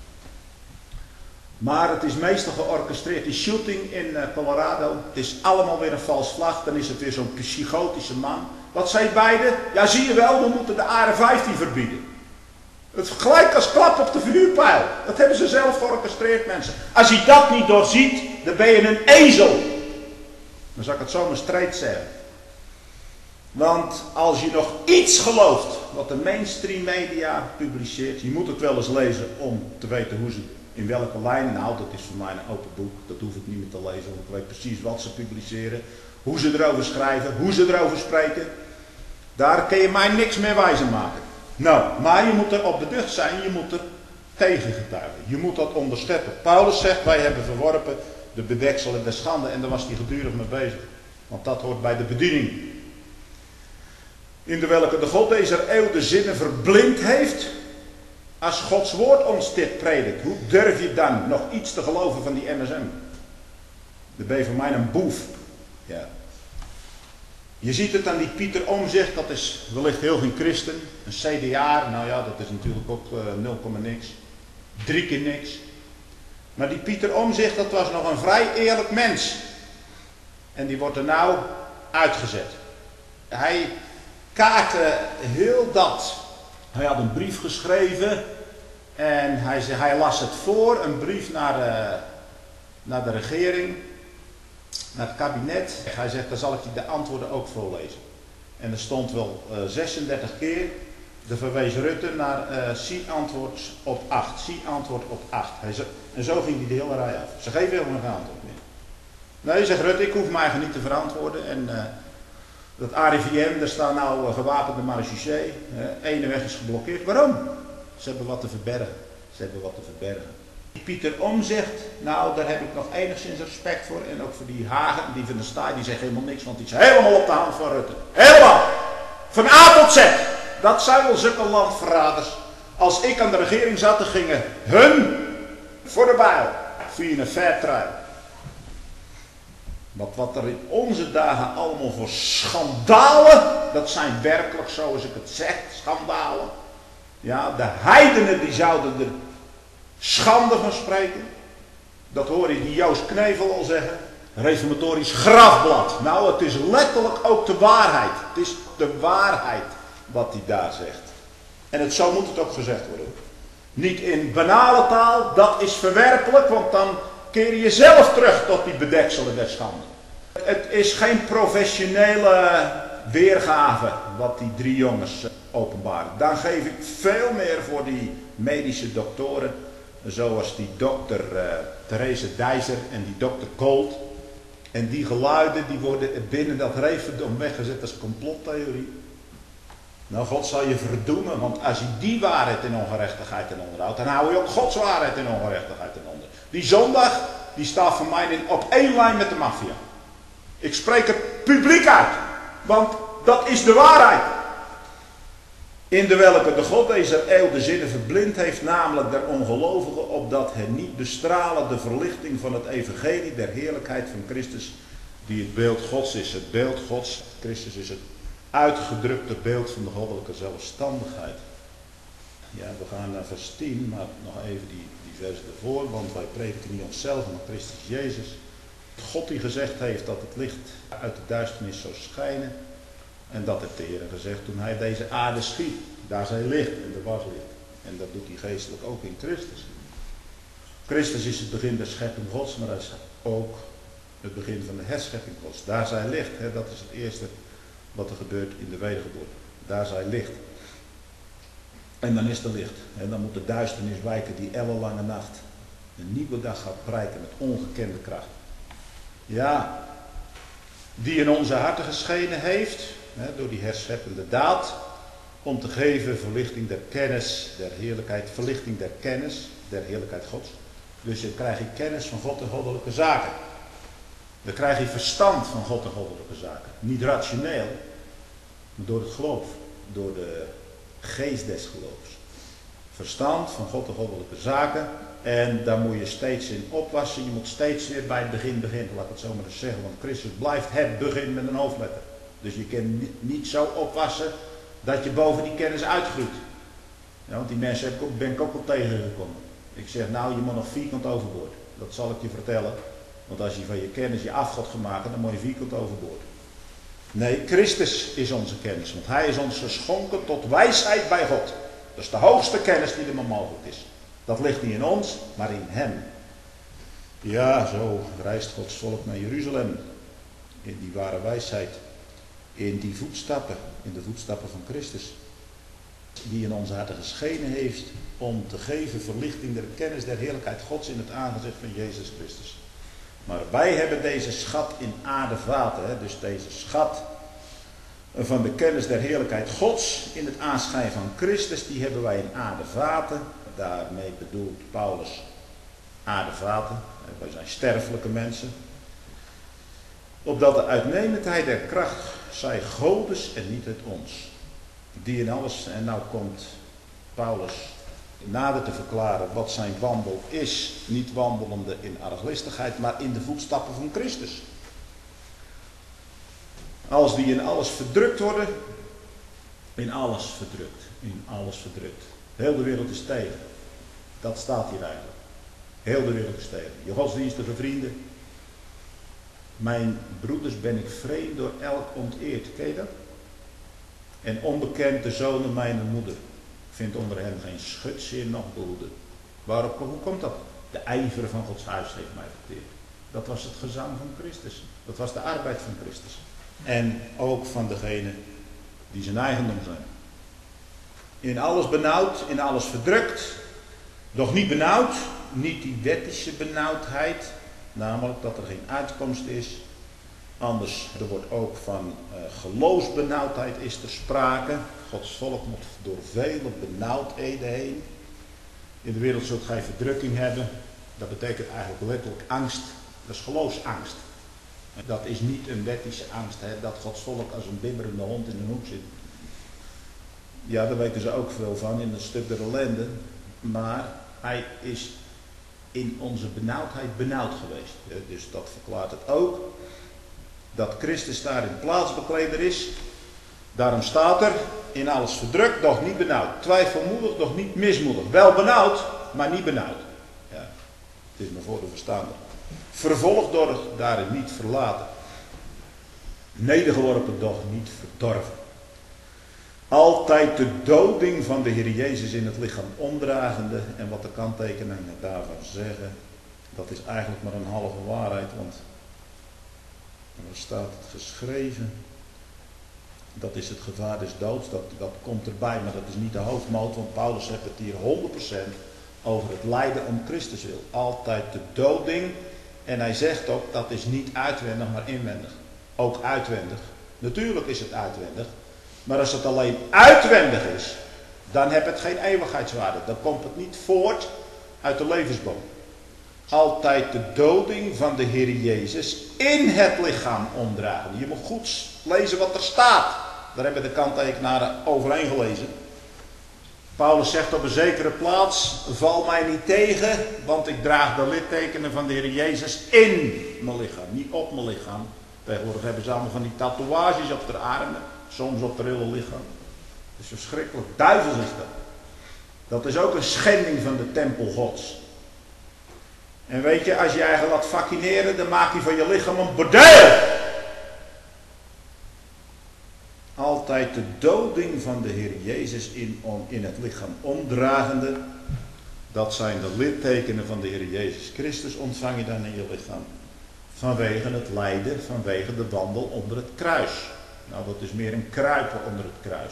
Maar het is meestal georchestreerd. Die shooting in Colorado, het is allemaal weer een vals vlag. Dan is het weer zo'n psychotische man. Wat zei beide? Ja, zie je wel, we moeten de AR-15 verbieden. Het gelijk als klap op de vuurpijl. Dat hebben ze zelf georchestreerd, mensen. Als je dat niet doorziet, dan ben je een ezel. Dan zal ik het zo maar streed zeggen. Want als je nog iets gelooft wat de mainstream media publiceert, je moet het wel eens lezen om te weten hoe ze, in welke lijn, nou dat is voor mij een open boek, dat hoef ik niet meer te lezen, want ik weet precies wat ze publiceren, hoe ze erover schrijven, hoe ze erover spreken. Daar kun je mij niks meer wijzer maken. Nou, maar je moet er op beducht zijn, je moet er tegen getuigen. Je moet dat onderscheppen. Paulus zegt, wij hebben verworpen de bedekselen der schande en daar was hij gedurig mee bezig. Want dat hoort bij de bediening. In de welke de God deze eeuw de zinnen verblind heeft. Als Gods woord ons dit predikt, hoe durf je dan nog iets te geloven van die MSM? Dan ben je voor mij een boef. Ja. Je ziet het aan die Pieter Omtzigt, dat is wellicht heel geen christen. Een CDA, nou ja, dat is natuurlijk ook 0, niks. 3 keer niks. Maar die Pieter Omtzigt, dat was nog een vrij eerlijk mens. En die wordt er nou uitgezet. Hij kaartte heel dat. Hij had een brief geschreven en hij las het voor, een brief naar de regering, naar het kabinet. Hij zegt, daar zal ik je de antwoorden ook voorlezen. En er stond wel 36 keer De verwees Rutte naar zie antwoord op 8. Zie antwoord op 8. En zo ging hij de hele rij af. Ze geven helemaal geen antwoord meer. Nee, zegt Rutte, ik hoef mij eigenlijk niet te verantwoorden. En dat RIVM, daar staan nou gewapende marechaussee. Ene weg is geblokkeerd. Waarom? Ze hebben wat te verbergen. Ze hebben wat te verbergen. Pieter Omtzigt, nou daar heb ik nog enigszins respect voor. En ook voor die Hagen, die van de Staaij, die zegt helemaal niks. Want die is helemaal op de hand van Rutte. Helemaal! Van A tot Z. Dat zijn wel zulke landverraders. Als ik aan de regering zat, dan gingen hun voor de bijl. Via een fair trial. Wat er in onze dagen allemaal voor schandalen, dat zijn werkelijk, zoals ik het zeg, schandalen. Ja, de heidenen die zouden er schande van spreken. Dat hoor je die Joost Knevel al zeggen. Reformatorisch grafblad. Nou, het is letterlijk ook de waarheid. Het is de waarheid wat hij daar zegt. En zo moet het ook gezegd worden. Niet in banale taal, dat is verwerpelijk, want dan keer je jezelf terug tot die bedekselen der schande. Het is geen professionele weergave wat die 3 jongens openbaren. Dan geef ik veel meer voor die medische doktoren, zoals die dokter Therese Dijzer en die dokter Gold. En die geluiden die worden binnen dat Referdom weggezet als complottheorie. Nou, God zal je verdoemen, want als je die waarheid in ongerechtigheid en onderhoudt, dan hou je ook Gods waarheid in ongerechtigheid en onder. Die zondag, die staat voor mij op één lijn met de maffia. Ik spreek het publiek uit, want dat is de waarheid. In de welke de God deze eeuw de zinnen verblind heeft, namelijk der ongelovigen, opdat hen niet bestralen de verlichting van het evangelie der heerlijkheid van Christus, die het beeld Gods is. Het beeld Gods, Christus is het uitgedrukte beeld van de goddelijke zelfstandigheid. Ja, we gaan naar vers 10, maar nog even die vers ervoor, want wij prediken niet onszelf, maar Christus Jezus. God die gezegd heeft dat het licht uit de duisternis zou schijnen. En dat heeft de Heer gezegd toen hij deze aarde schiep. Daar zij licht en er was licht. En dat doet hij geestelijk ook in Christus. Christus is het begin der schepping Gods, maar dat is ook het begin van de herschepping Gods. Daar zij licht, dat is het eerste wat er gebeurt in de wedergeboorte. Daar zij licht. En dan is er licht. En dan moet de duisternis wijken die ellenlange nacht een nieuwe dag gaat prijken met ongekende kracht. Ja, die in onze harten geschenen heeft, door die herscheppende daad, om te geven verlichting der kennis, der heerlijkheid, verlichting der kennis, der heerlijkheid Gods. Dus dan krijg je kennis van God en goddelijke zaken. Dan krijg je verstand van God en goddelijke zaken. Niet rationeel, maar door het geloof, door de geest des geloofs. Verstand van God en goddelijke zaken. En daar moet je steeds in oppassen. Je moet steeds weer bij het begin beginnen. Laat ik het zo maar eens zeggen. Want Christus blijft het begin met een hoofdletter. Dus je kan niet zo oppassen dat je boven die kennis uitgroeit. Ja, want die mensen ben ik ook wel tegengekomen. Ik zeg nou, je moet nog vierkant overboord. Dat zal ik je vertellen. Want als je van je kennis je afgod gaat maken, dan moet je vierkant overboord. Nee, Christus is onze kennis. Want hij is ons geschonken tot wijsheid bij God. Dat is de hoogste kennis die er maar mogelijk is. Dat ligt niet in ons, maar in hem. Ja, zo reist Gods volk naar Jeruzalem. In die ware wijsheid. In die voetstappen. In de voetstappen van Christus. Die in onze harten geschenen heeft om te geven verlichting der kennis der heerlijkheid Gods in het aangezicht van Jezus Christus. Maar wij hebben deze schat in aardevaten. Dus deze schat van de kennis der heerlijkheid Gods in het aanschijn van Christus, die hebben wij in aardevaten. Daarmee bedoelt Paulus aardevaten. Wij zijn sterfelijke mensen. Opdat de uitnemendheid der kracht zij Godes en niet het ons. Die in alles, en nou komt Paulus nader te verklaren wat zijn wandel is. Niet wandelende in arglistigheid, maar in de voetstappen van Christus. Als die in alles verdrukt worden, in alles verdrukt, in alles verdrukt. Heel de wereld is tegen. Dat staat hier eigenlijk. Heel de wereld is tegen. Je godsdienstige vrienden. Mijn broeders ben ik vreemd door elk onteerd. Ken je dat? En onbekend de zonen mijn moeder. Vindt onder hen geen schutzeer nog behoeden. Hoe komt dat? De ijver van Gods huis heeft mij verteerd. Dat was het gezang van Christus. Dat was de arbeid van Christus. En ook van degenen die zijn eigendom zijn. In alles benauwd, in alles verdrukt. Doch niet benauwd, niet die wettische benauwdheid. Namelijk dat er geen uitkomst is. Anders, er wordt ook van geloofsbenauwdheid is ter sprake. Gods volk moet door vele benauwdheden heen. In de wereld zult gij verdrukking hebben. Dat betekent eigenlijk letterlijk angst. Dat is geloofsangst. Dat is niet een wettische angst. Hè? Dat Gods volk als een bibberende hond in een hoek zit. Ja, daar weten ze ook veel van in een stuk der ellende. Maar hij is in onze benauwdheid benauwd geweest. Dus dat verklaart het ook. Dat Christus daarin plaatsbekleder is. Daarom staat er, in alles verdrukt, doch niet benauwd. Twijfelmoedig, doch niet mismoedig. Wel benauwd, maar niet benauwd. Ja, het is maar voor de verstaander. Vervolgd, doch daarin niet verlaten. Nedergeworpen, doch niet verdorven. Altijd de doding van de Heer Jezus in het lichaam omdragende. En wat de kanttekeningen daarvan zeggen, dat is eigenlijk maar een halve waarheid. Want er staat het geschreven. Dat is het gevaar des doods. Dat komt erbij, maar dat is niet de hoofdmoot. Want Paulus heeft het hier 100% over het lijden om Christus wil. Altijd de doding. En hij zegt ook, dat is niet uitwendig, maar inwendig. Ook uitwendig. Natuurlijk is het uitwendig. Maar als het alleen uitwendig is, dan heb het geen eeuwigheidswaarde. Dan komt het niet voort uit de levensboom. Altijd de doding van de Heer Jezus in het lichaam omdragen. Je moet goed lezen wat er staat. Daar hebben de kanttekenaren overheen gelezen. Paulus zegt op een zekere plaats, val mij niet tegen, want ik draag de littekenen van de Heer Jezus in mijn lichaam. Niet op mijn lichaam. Tegenwoordig hebben ze allemaal van die tatoeages op de armen. Soms op het hele lichaam. Het is verschrikkelijk. Duivels is dat. Dat is ook een schending van de tempel Gods. En weet je, als je eigen laat vaccineren, dan maak je van je lichaam een bordeel. Altijd de doding van de Heer Jezus in het lichaam omdragende. Dat zijn de littekenen van de Heer Jezus Christus. Ontvang je dan in je lichaam. Vanwege het lijden, vanwege de wandel onder het kruis. Nou, dat is meer een kruipen onder het kruis.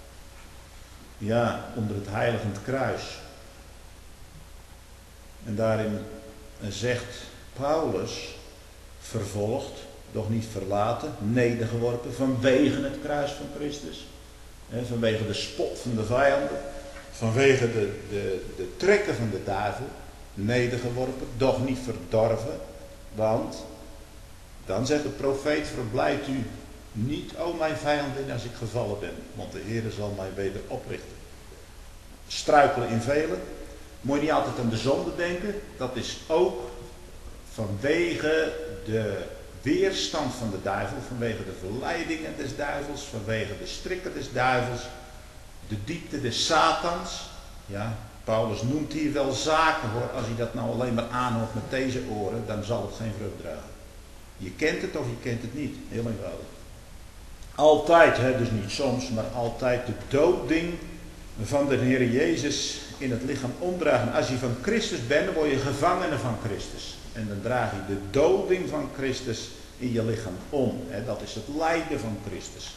Ja, onder het heiligend kruis. En daarin zegt Paulus, vervolgd, doch niet verlaten, nedergeworpen vanwege het kruis van Christus. Vanwege de spot van de vijanden. Vanwege de trekken van de duivel. Nedergeworpen, doch niet verdorven. Want, dan zegt de profeet, verblijd u niet, o mijn vijanden, als ik gevallen ben. Want de Heer zal mij weder oprichten. Struikelen in velen. Moet je niet altijd aan de zonde denken. Dat is ook vanwege de weerstand van de duivel. Vanwege de verleidingen des duivels. Vanwege de strikken des duivels. De diepte des Satans. Ja, Paulus noemt hier wel zaken hoor. Als hij dat nou alleen maar aanhoort met deze oren, dan zal het geen vrucht dragen. Je kent het of je kent het niet. Heel eenvoudig. Altijd, dus niet soms, maar altijd de doding van de Heer Jezus in het lichaam omdragen. Als je van Christus bent, dan word je gevangene van Christus. En dan draag je de doding van Christus in je lichaam om. Dat is het lijden van Christus.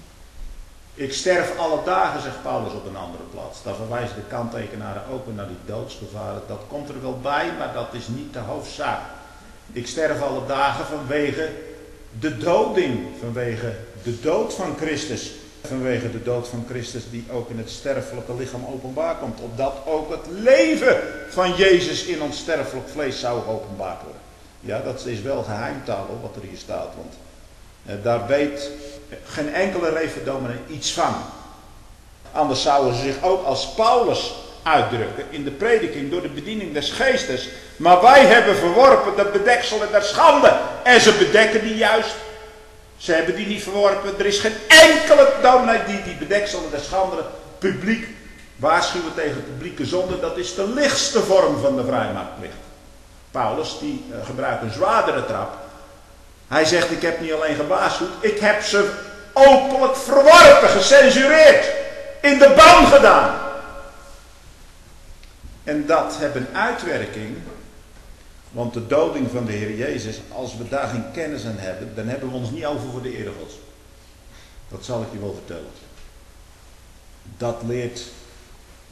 Ik sterf alle dagen, zegt Paulus op een andere plaats. Daar verwijzen de kanttekenaren ook weer naar die doodsgevaren. Dat komt er wel bij, maar dat is niet de hoofdzaak. Ik sterf alle dagen vanwege de doding, vanwege de dood van Christus. Vanwege de dood van Christus die ook in het sterfelijke lichaam openbaar komt. Opdat ook het leven van Jezus in ons sterfelijk vlees zou openbaar worden. Ja, dat is wel geheimtaal wat er hier staat. Want daar weet geen enkele reverdominee iets van. Anders zouden ze zich ook als Paulus uitdrukken in de prediking door de bediening des geestes. Maar wij hebben verworpen de bedekselen der schande. En ze bedekken die juist. Ze hebben die niet verworpen. Er is geen enkele dominee die die bedekselen der schande publiek waarschuwen tegen publieke zonde. Dat is de lichtste vorm van de vrijmaakplicht. Paulus die gebruikt een zwaardere trap. Hij zegt, ik heb niet alleen gewaarschuwd, ik heb ze openlijk verworpen, gecensureerd, in de ban gedaan. En dat heeft een uitwerking, want de doding van de Heer Jezus, als we daar geen kennis aan hebben, dan hebben we ons niet over voor de ere Gods. Dat zal ik je wel vertellen. Dat leert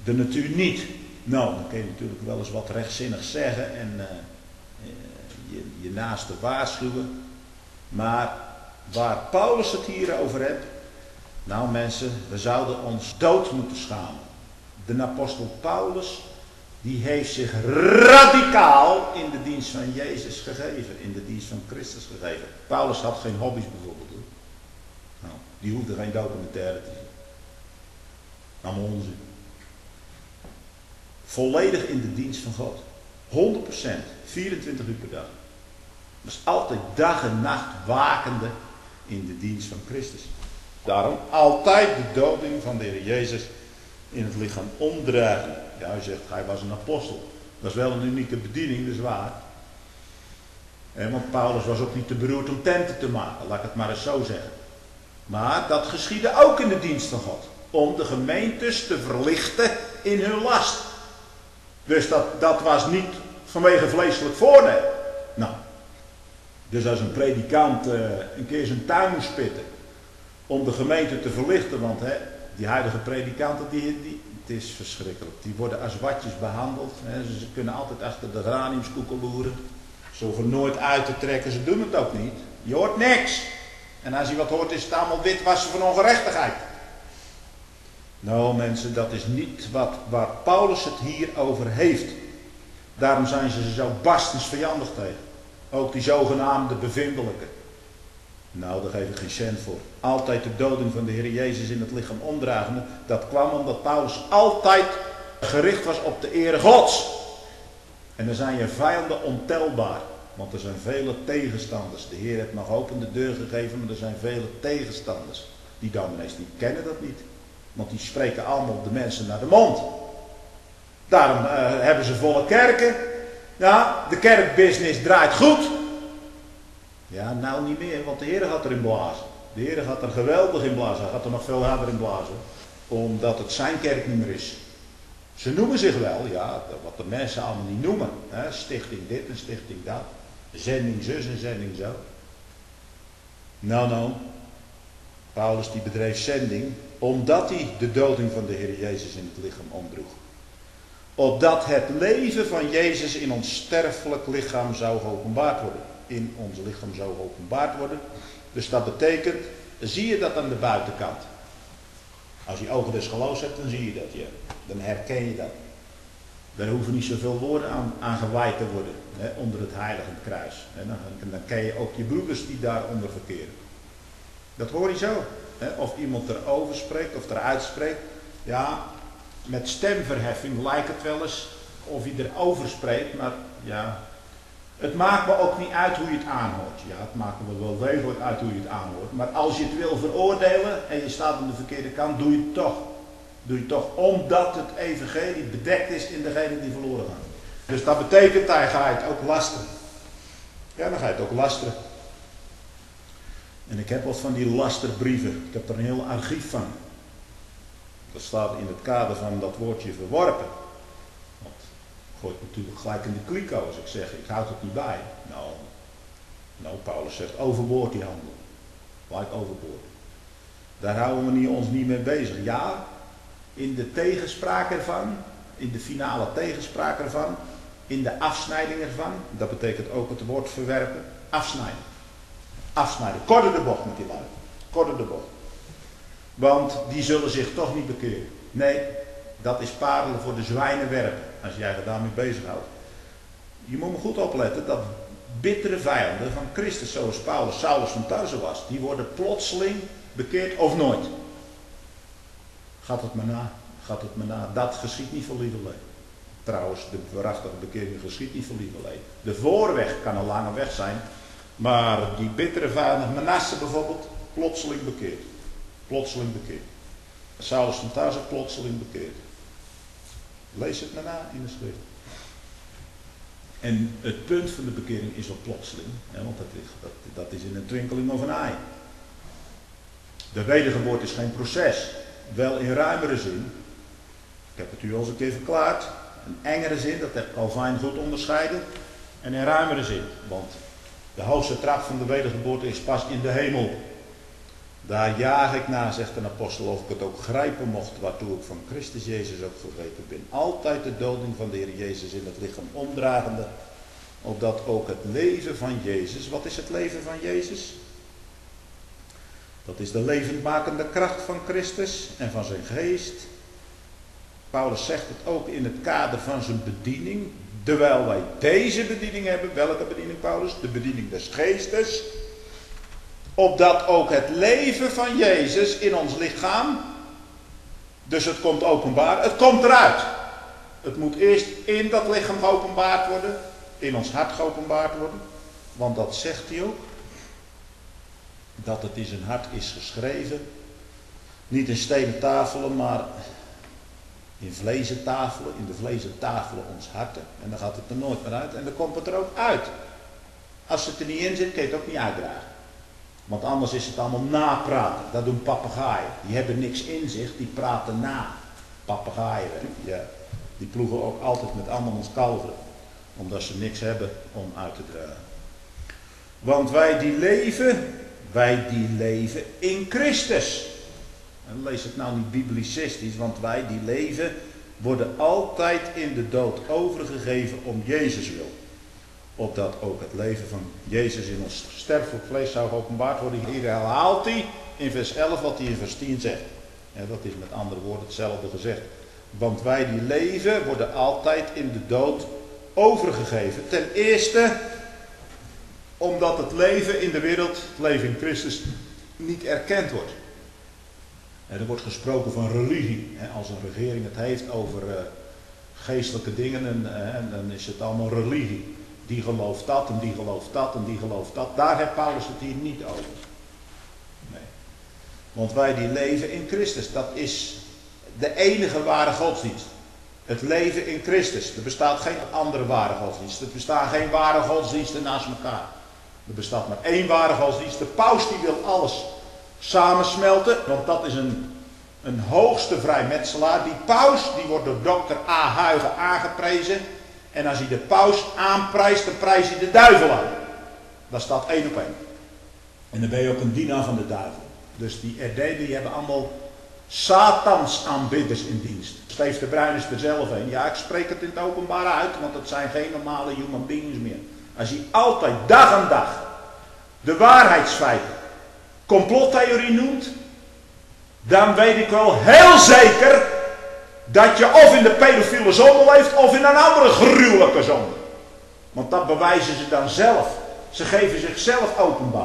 de natuur niet. Nou, dan kun je natuurlijk wel eens wat rechtzinnig zeggen en je naaste waarschuwen. Maar waar Paulus het hier over heeft, nou mensen, we zouden ons dood moeten schamen. De apostel Paulus, die heeft zich radicaal in de dienst van Jezus gegeven, in de dienst van Christus gegeven. Paulus had geen hobby's bijvoorbeeld. Hoor. Nou, die hoefde geen documentaire te zien. Allemaal onzin. Volledig in de dienst van God. 100%, 24 uur per dag. Dus altijd dag en nacht wakende in de dienst van Christus. Daarom altijd de doding van de Heer Jezus in het lichaam omdragen. Ja, hij zegt, hij was een apostel. Dat is wel een unieke bediening, dat is waar. Want Paulus was ook niet te beroerd om tenten te maken, laat ik het maar eens zo zeggen. Maar dat geschiedde ook in de dienst van God. Om de gemeentes te verlichten in hun last. Dus dat was niet vanwege vleeselijk voornemen. Nou, dus als een predikant een keer zijn tuin moest spitten om de gemeente te verlichten, want die huidige predikanten, het is verschrikkelijk. Die worden als watjes behandeld. Ze kunnen altijd achter de geraniumskoeken loeren. Ze hoeven nooit uit te trekken, ze doen het ook niet. Je hoort niks. En als je wat hoort is het allemaal witwassen van ongerechtigheid. Nou mensen, dat is niet waar Paulus het hier over heeft. Daarom zijn ze zo barstens vijandig tegen. Ook die zogenaamde bevindelijke. Nou, daar geef ik geen cent voor. Altijd de doding van de Heer Jezus in het lichaam omdragende. Dat kwam omdat Paulus altijd gericht was op de ere Gods. En dan zijn je vijanden ontelbaar. Want er zijn vele tegenstanders. De Heer heeft nog open de deur gegeven, maar er zijn vele tegenstanders. Die dominees die kennen dat niet. Want die spreken allemaal de mensen naar de mond. Daarom hebben ze volle kerken. Ja, de kerkbusiness draait goed. Ja, nou niet meer, want de Heer gaat erin blazen. De Heer gaat er geweldig in blazen. Hij gaat er nog veel harder in blazen. Omdat het zijn kerk niet meer is. Ze noemen zich wel, ja, wat de mensen allemaal niet noemen. Hè? Stichting dit en stichting dat. Zending zus en zending zo. Nou. Paulus die bedreef zending omdat hij de doding van de Heer Jezus in het lichaam omdroeg. Opdat het leven van Jezus in ons sterfelijk lichaam zou geopenbaard worden. In ons lichaam zou geopenbaard worden. Dus dat betekent, zie je dat aan de buitenkant. Als je ogen des geloofs hebt, dan zie je dat, ja. Dan herken je dat. Daar hoeven niet zoveel woorden aan gewijd te worden, onder het heiligend kruis. Dan ken je ook je broeders die daaronder verkeren. Dat hoor je zo. Of iemand erover spreekt of eruit spreekt. Ja, met stemverheffing lijkt het wel eens of je erover spreekt, maar ja, het maakt me ook niet uit hoe je het aanhoort. Ja, het maakt me wel degelijk uit hoe je het aanhoort. Maar als je het wil veroordelen en je staat aan de verkeerde kant, doe je het toch. Doe je het toch omdat het evangelie bedekt is in degene die verloren gaan. Dus dat betekent, dan ga je het ook lasteren. Ja, dan ga je het ook lasteren. En ik heb wat van die lasterbrieven. Ik heb er een heel archief van. Dat staat in het kader van dat woordje verworpen. Want gooit natuurlijk gelijk in de kliko als ik zeg, ik houd het niet bij. Nou, Paulus zegt overboord die handel. Gelijk overboord. Daar houden we ons niet mee bezig. Ja, in de tegenspraak ervan, in de finale tegenspraak ervan, in de afsnijding ervan, dat betekent ook het woord verwerpen, afsnijden. Afsnijden, korter de bocht met die lui. Korter de bocht. Want die zullen zich toch niet bekeren. Nee, dat is parelen voor de zwijnen werpen, als jij er daarmee bezighoudt. Je moet me goed opletten dat bittere vijanden van Christus, zoals Paulus, Saulus van Tarsus was, die worden plotseling bekeerd of nooit. Gaat het me na. Dat geschiet niet voor lieverlee. Trouwens, de waarachtige bekering geschiet niet voor lieverlee. De voorweg kan een lange weg zijn, maar die bittere vijanden, Manasse bijvoorbeeld, plotseling bekeerd. Plotseling bekeerd. Saulus van Tarsus plotseling bekeerd. Lees het maar na in de schrift. En het punt van de bekering is wel plotseling, want dat is in een twinkeling of een ei. De wedergeboorte is geen proces, wel in ruimere zin. Ik heb het u al eens een keer verklaard. Een engere zin, dat heb Calvijn goed onderscheiden. En in ruimere zin, want de hoogste trap van de wedergeboorte is pas in de hemel. Daar jaag ik naar, zegt een apostel, of ik het ook grijpen mocht, waartoe ik van Christus Jezus ook gegeven ben. Altijd de doding van de Heer Jezus in het lichaam omdragende, opdat ook het leven van Jezus, wat is het leven van Jezus? Dat is de levendmakende kracht van Christus en van zijn geest. Paulus zegt het ook in het kader van zijn bediening. Terwijl wij deze bediening hebben. Welke bediening, Paulus? De bediening des geestes. Opdat ook het leven van Jezus in ons lichaam. Dus het komt openbaar. Het komt eruit. Het moet eerst in dat lichaam geopenbaard worden. In ons hart geopenbaard worden. Want dat zegt hij ook. Dat het in zijn hart is geschreven. Niet in stenen tafelen, maar in vlezen tafelen. In de vlezen tafelen ons harten. En dan gaat het er nooit meer uit. En dan komt het er ook uit. Als het er niet in zit, kun je het ook niet uitdragen. Want anders is het allemaal napraten. Dat doen papegaaien. Die hebben niks in zich, die praten na. Papegaaien, ja. Die ploegen ook altijd met andermans kalveren. Omdat ze niks hebben om uit te dragen. Want wij die leven in Christus. En lees het nou niet biblicistisch, want wij die leven worden altijd in de dood overgegeven om Jezus wil. Opdat ook het leven van Jezus in ons sterfelijk vlees zou geopenbaard worden. Hier herhaalt hij in vers 11 wat hij in vers 10 zegt. Ja, dat is met andere woorden hetzelfde gezegd. Want wij die leven worden altijd in de dood overgegeven. Ten eerste omdat het leven in de wereld, het leven in Christus, niet erkend wordt. Er wordt gesproken van religie. Als een regering het heeft over geestelijke dingen, en dan is het allemaal religie. Die gelooft dat en die gelooft dat en die gelooft dat. Daar heeft Paulus het hier niet over. Nee. Want wij die leven in Christus, dat is de enige ware godsdienst. Het leven in Christus. Er bestaat geen andere ware godsdienst. Er bestaan geen ware godsdiensten naast elkaar. Er bestaat maar één ware godsdienst. De paus die wil alles samensmelten, want dat is een hoogste vrijmetselaar. Die paus die wordt door dokter A. Huygen aangeprezen. En als hij de paus aanprijst, dan prijst hij de duivel aan. Dat staat 1 op 1. En dan ben je ook een dienaar van de duivel. Dus die RD die hebben allemaal Satans aanbidders in dienst. Steef de Bruin is er zelf een. Ja, ik spreek het in het openbaar uit, want het zijn geen normale human beings meer. Als je altijd dag aan dag de waarheidsfeiten complottheorie noemt, dan weet ik wel heel zeker dat je of in de pedofiele zonde leeft of in een andere gruwelijke zonde. Want dat bewijzen ze dan zelf. Ze geven zichzelf openbaar.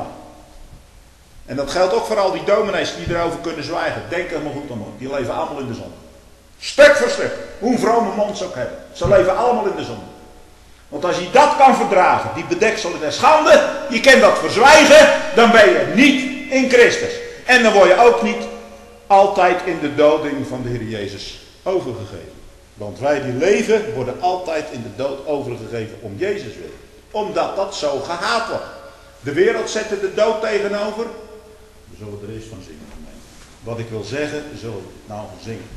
En dat geldt ook voor al die dominees die erover kunnen zwijgen. Denk er maar goed aan. Die leven allemaal in de zon. Stuk voor stuk. Hoe een vrome mond ze ook hebben. Ze leven allemaal in de zon. Want als je dat kan verdragen, die bedekselen der schande, je kan dat verzwijgen, dan ben je niet in Christus. En dan word je ook niet altijd in de doding van de Heer Jezus overgegeven. Want wij die leven worden altijd in de dood overgegeven om Jezus wil. Omdat dat zo gehaat wordt. De wereld zet er de dood tegenover. We zullen er eens van zingen. Wat ik wil zeggen, we zullen het nou gaan zingen.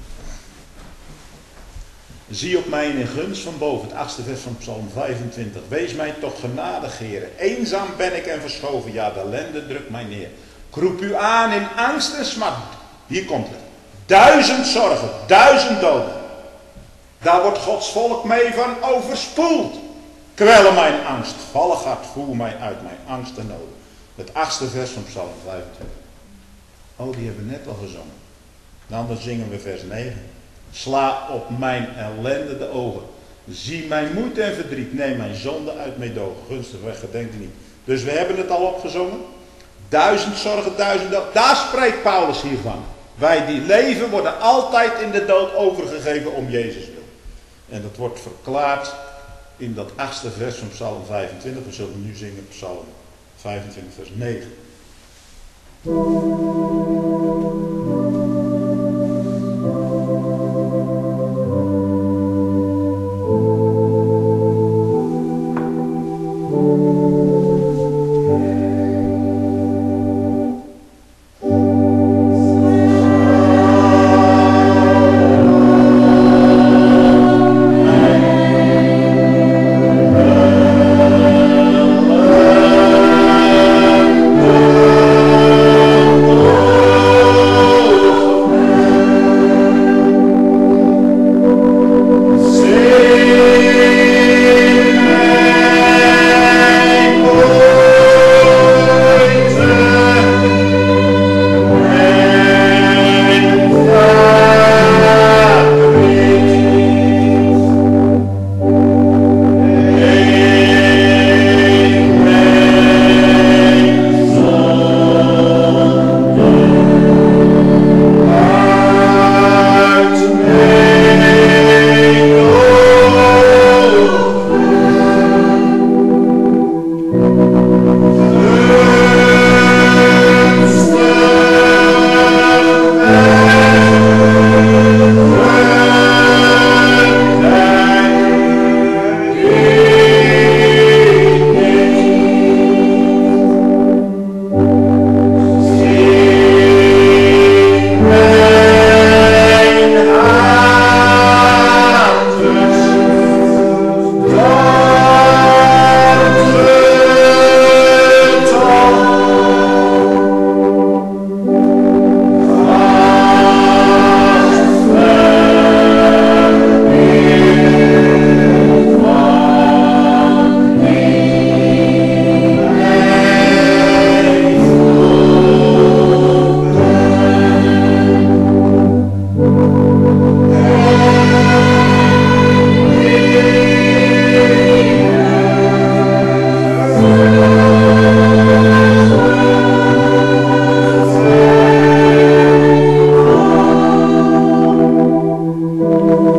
Zie op mij in gunst van boven, het 8e vers van Psalm 25. Wees mij toch genadig, Heere. Eenzaam ben ik en verschoven, ja, de ellende drukt mij neer. Ik roep u aan in angst en smart. Hier komt het. 1000 zorgen, 1000 doden. Daar wordt Gods volk mee van overspoeld. Kwellen mijn angst, vallig hart, voer mij uit mijn angst en noden. Het 8e vers van Psalm 25. Oh, die hebben we net al gezongen. Dan zingen we vers 9. Sla op mijn ellende de ogen. Zie mijn moeite en verdriet. Neem mijn zonde uit mijn dogen. Gunstig weg, gedenk niet. Dus we hebben het al opgezongen. 1000 zorgen, 1000 doden. Daar spreekt Paulus hiervan. Wij die leven worden altijd in de dood overgegeven om Jezus wil. En dat wordt verklaard in dat 8e vers van Psalm 25. We zullen nu zingen Psalm 25 vers 9. Oh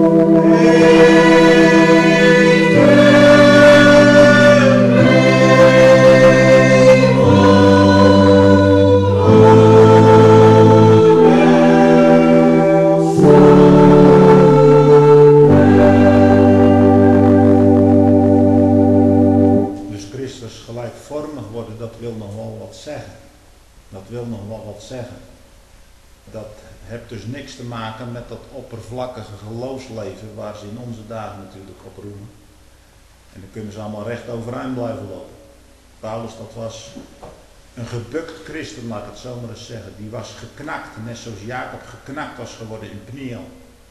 Dus niks te maken met dat oppervlakkige geloofsleven waar ze in onze dagen natuurlijk op roemen. En dan kunnen ze allemaal recht overeind blijven lopen. Paulus, dat was een gebukt christen, laat ik het zo maar eens zeggen. Die was geknakt, net zoals Jacob geknakt was geworden in Pniel.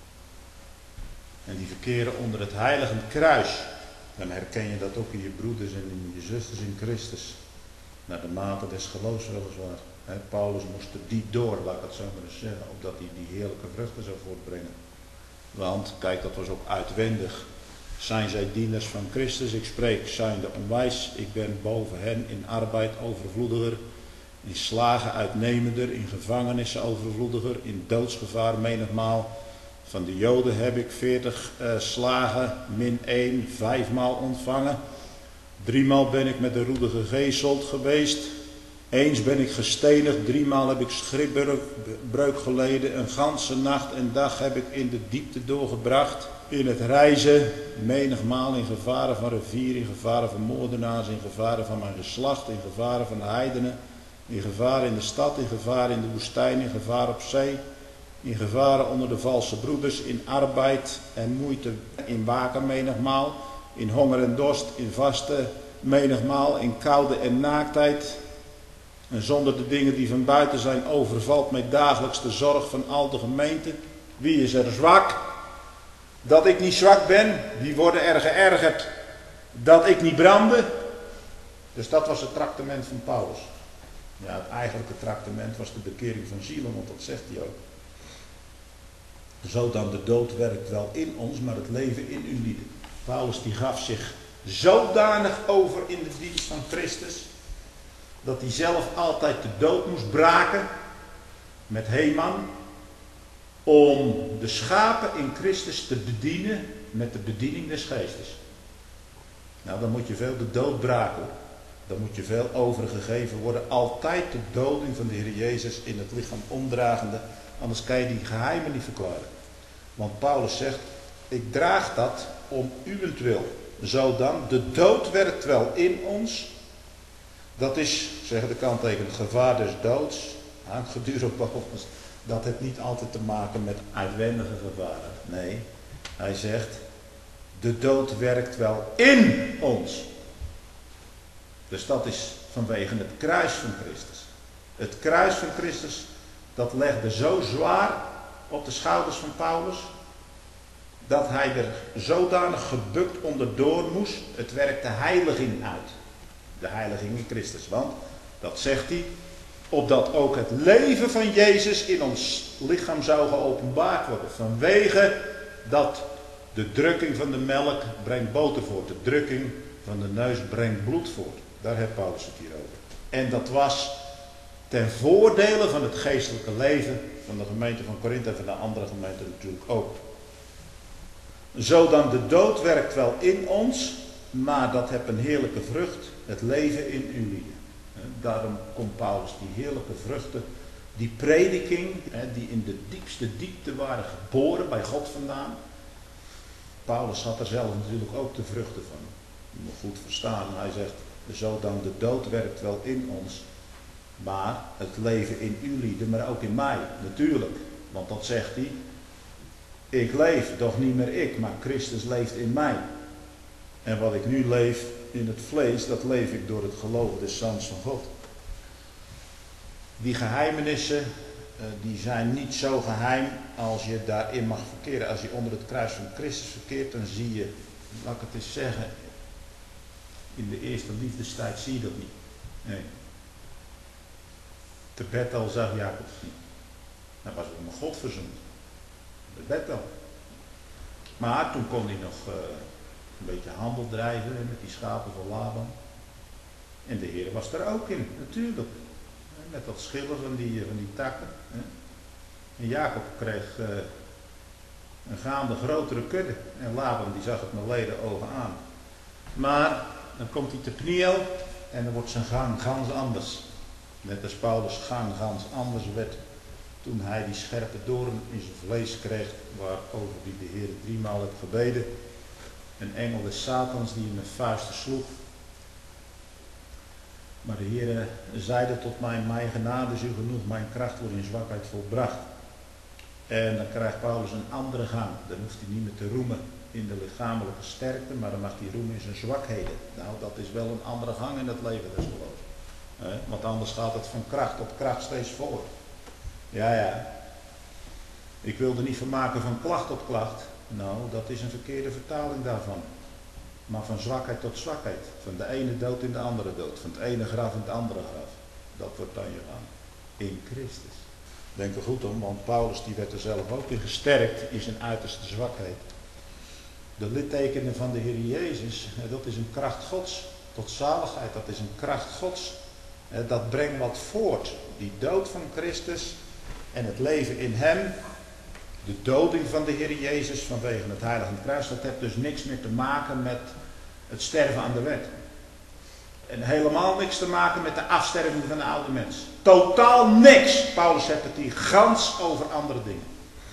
En die verkeren onder het heilige kruis. Dan herken je dat ook in je broeders en in je zusters in Christus. Naar de mate des geloofs weliswaar. Paulus moest er diep door, laat ik het zo maar eens zeggen, opdat hij die heerlijke vruchten zou voortbrengen. Want, kijk, dat was ook uitwendig. Zijn zij dieners van Christus? Ik spreek zijnde onwijs. Ik ben boven hen in arbeid overvloediger, in slagen uitnemender, in gevangenissen overvloediger, in doodsgevaar menigmaal. Van de Joden heb ik 40 slagen, min 1, 5 maal ontvangen. 3 maal ben ik met de roede gegezeld geweest. Eens ben ik gestenigd, 3 maal heb ik schipbreuk geleden, een ganse nacht en dag heb ik in de diepte doorgebracht. In het reizen, menigmaal in gevaren van rivier, in gevaren van moordenaars, in gevaren van mijn geslacht, in gevaren van de heidenen, in gevaren in de stad, in gevaren in de woestijn, in gevaar op zee, in gevaren onder de valse broeders, in arbeid en moeite, in waken menigmaal, in honger en dorst, in vasten menigmaal, in koude en naaktheid. En zonder de dingen die van buiten zijn overvalt mij dagelijks de zorg van al de gemeente. Wie is er zwak? Dat ik niet zwak ben, die worden er geërgerd dat ik niet brandde. Dus dat was het traktement van Paulus. Ja, het eigenlijke traktement was de bekering van zielen, want dat zegt hij ook. Zo dan de dood werkt wel in ons, maar het leven in u lieden. Paulus die gaf zich zodanig over in de dienst van Christus, dat hij zelf altijd de dood moest braken met Heman, om de schapen in Christus te bedienen met de bediening des geestes. Nou, dan moet je veel de dood braken. Dan moet je veel overgegeven worden. Altijd de doding van de Heer Jezus in het lichaam omdragende. Anders kan je die geheimen niet verklaren. Want Paulus zegt, ik draag dat om uwentwil. Zo dan, de dood werkt wel in ons. Dat is, zeggen de kanttekeningen, het gevaar des doods. Hangt gedurig boven ons. Dat heeft niet altijd te maken met uitwendige gevaren. Nee, hij zegt, de dood werkt wel in ons. Dus dat is vanwege het kruis van Christus. Het kruis van Christus, dat legde zo zwaar op de schouders van Paulus, dat hij er zodanig gebukt onderdoor moest. Het werkte heiliging uit. De heiliging in Christus. Want, dat zegt hij, opdat ook het leven van Jezus in ons lichaam zou geopenbaard worden. Vanwege dat de drukking van de melk brengt boter voort. De drukking van de neus brengt bloed voort. Daar heeft Paulus het hier over. En dat was ten voordele van het geestelijke leven van de gemeente van Korinthe en van de andere gemeenten natuurlijk ook. Zo dan de dood werkt wel in ons, maar dat heeft een heerlijke vrucht, het leven in u lieden. Daarom komt Paulus die heerlijke vruchten, die prediking, die in de diepste diepte waren geboren bij God vandaan. Paulus had er zelf natuurlijk ook de vruchten van. Je moet goed verstaan, hij zegt, zo dan de dood werkt wel in ons, maar het leven in u lieden, maar ook in mij, natuurlijk. Want dat zegt hij, ik leef, doch niet meer ik, maar Christus leeft in mij. En wat ik nu leef in het vlees, dat leef ik door het geloof des Zoons van God. Die geheimenissen, die zijn niet zo geheim als je daarin mag verkeren. Als je onder het kruis van Christus verkeert, dan zie je, laat ik het eens zeggen, in de eerste liefdestijd zie je dat niet. Nee. Te Bethel zag Jacob niet. Hij was met God verzoend. Te Bethel. Maar toen kon hij nog een beetje handel drijven met die schapen van Laban. En de Heer was er ook in, natuurlijk. Met dat schillen van die takken. En Jacob kreeg Een gaande grotere kudde. En Laban die zag het met leden ogen aan. Maar dan komt hij te Pniel en dan wordt zijn gang gans anders. Net als Paulus' gang gans anders werd toen hij die scherpe doorn in zijn vlees kreeg, waarover die de Heer 3 maal heeft gebeden. Een engel des Satans die hem met vuisten sloeg. Maar de Heer zeide tot mij, mijn genade is u genoeg, mijn kracht wordt in zwakheid volbracht. En dan krijgt Paulus een andere gang. Dan hoeft hij niet meer te roemen in de lichamelijke sterkte, maar dan mag hij roemen in zijn zwakheden. Nou, dat is wel een andere gang in het leven des geloofs. Want anders gaat het van kracht tot kracht steeds voort. Ja. Ik wil er niet van maken van klacht tot klacht. Nou, dat is een verkeerde vertaling daarvan. Maar van zwakheid tot zwakheid. Van de ene dood in de andere dood. Van het ene graf in het andere graf. Dat wordt dan je gang. In Christus. Denk er goed om, want Paulus die werd er zelf ook in gesterkt in zijn uiterste zwakheid. De littekenen van de Heer Jezus, dat is een kracht Gods. Tot zaligheid, dat is een kracht Gods. Dat brengt wat voort. Die dood van Christus en het leven in hem. De doding van de Heer Jezus vanwege het heilige kruis. Dat heeft dus niks meer te maken met het sterven aan de wet. En helemaal niks te maken met de afsterving van de oude mens. Totaal niks. Paulus heeft het hier gans over andere dingen.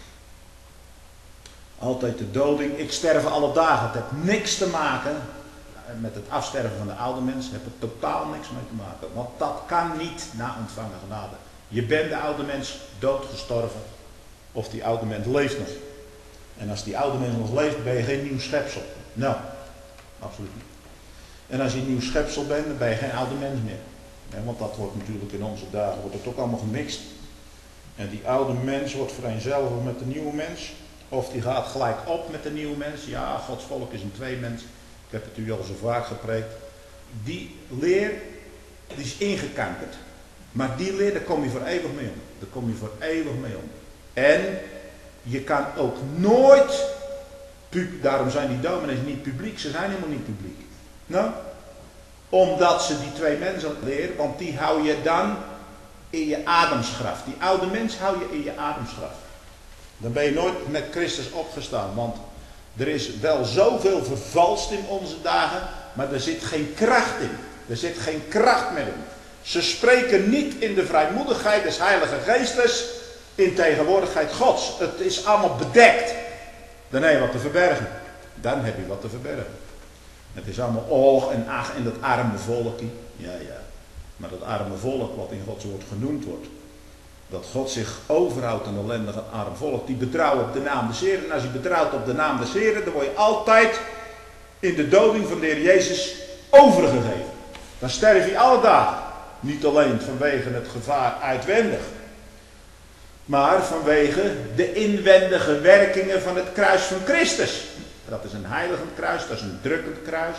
Altijd de doding. Ik sterf alle dagen. Het heeft niks te maken met het afsterven van de oude mens. Het heeft er totaal niks mee te maken. Want dat kan niet na ontvangen genade. Je bent de oude mens doodgestorven. Of die oude mens leeft nog. En als die oude mens nog leeft, ben je geen nieuw schepsel. Nou, absoluut niet. En als je een nieuw schepsel bent, dan ben je geen oude mens meer. Ja, want dat wordt natuurlijk in onze dagen wordt het ook allemaal gemixt. En die oude mens wordt vereenzelvigd met de nieuwe mens. Of die gaat gelijk op met de nieuwe mens. Ja, Gods volk is een tweemens. Ik heb het u al zo vaak gepreekt. Die leer, die is ingekankerd. Maar die leer, daar kom je voor eeuwig mee om. Daar kom je voor eeuwig mee om. En je kan ook nooit, daarom zijn die dominees niet publiek, ze zijn helemaal niet publiek. Nou, omdat ze die twee mensen leren, want die hou je dan in je ademsgraf. Die oude mens hou je in je ademsgraf. Dan ben je nooit met Christus opgestaan, want er is wel zoveel vervalst in onze dagen, maar er zit geen kracht in. Er zit geen kracht meer in. Ze spreken niet in de vrijmoedigheid des Heilige Geestes, in tegenwoordigheid Gods. Het is allemaal bedekt. Dan heb je wat te verbergen. Dan heb je wat te verbergen. Het is allemaal oog en ach en dat arme volkje. Ja. Maar dat arme volk wat in Gods woord genoemd wordt. Dat God zich overhoudt een ellendig en arm volk. Die betrouwen op de naam des Heeren. En als je betrouwt op de naam des Heeren, dan word je altijd in de doding van de Heer Jezus overgegeven. Dan sterf je alle dagen. Niet alleen vanwege het gevaar uitwendig. Maar vanwege de inwendige werkingen van het kruis van Christus. Dat is een heiligend kruis, dat is een drukkend kruis.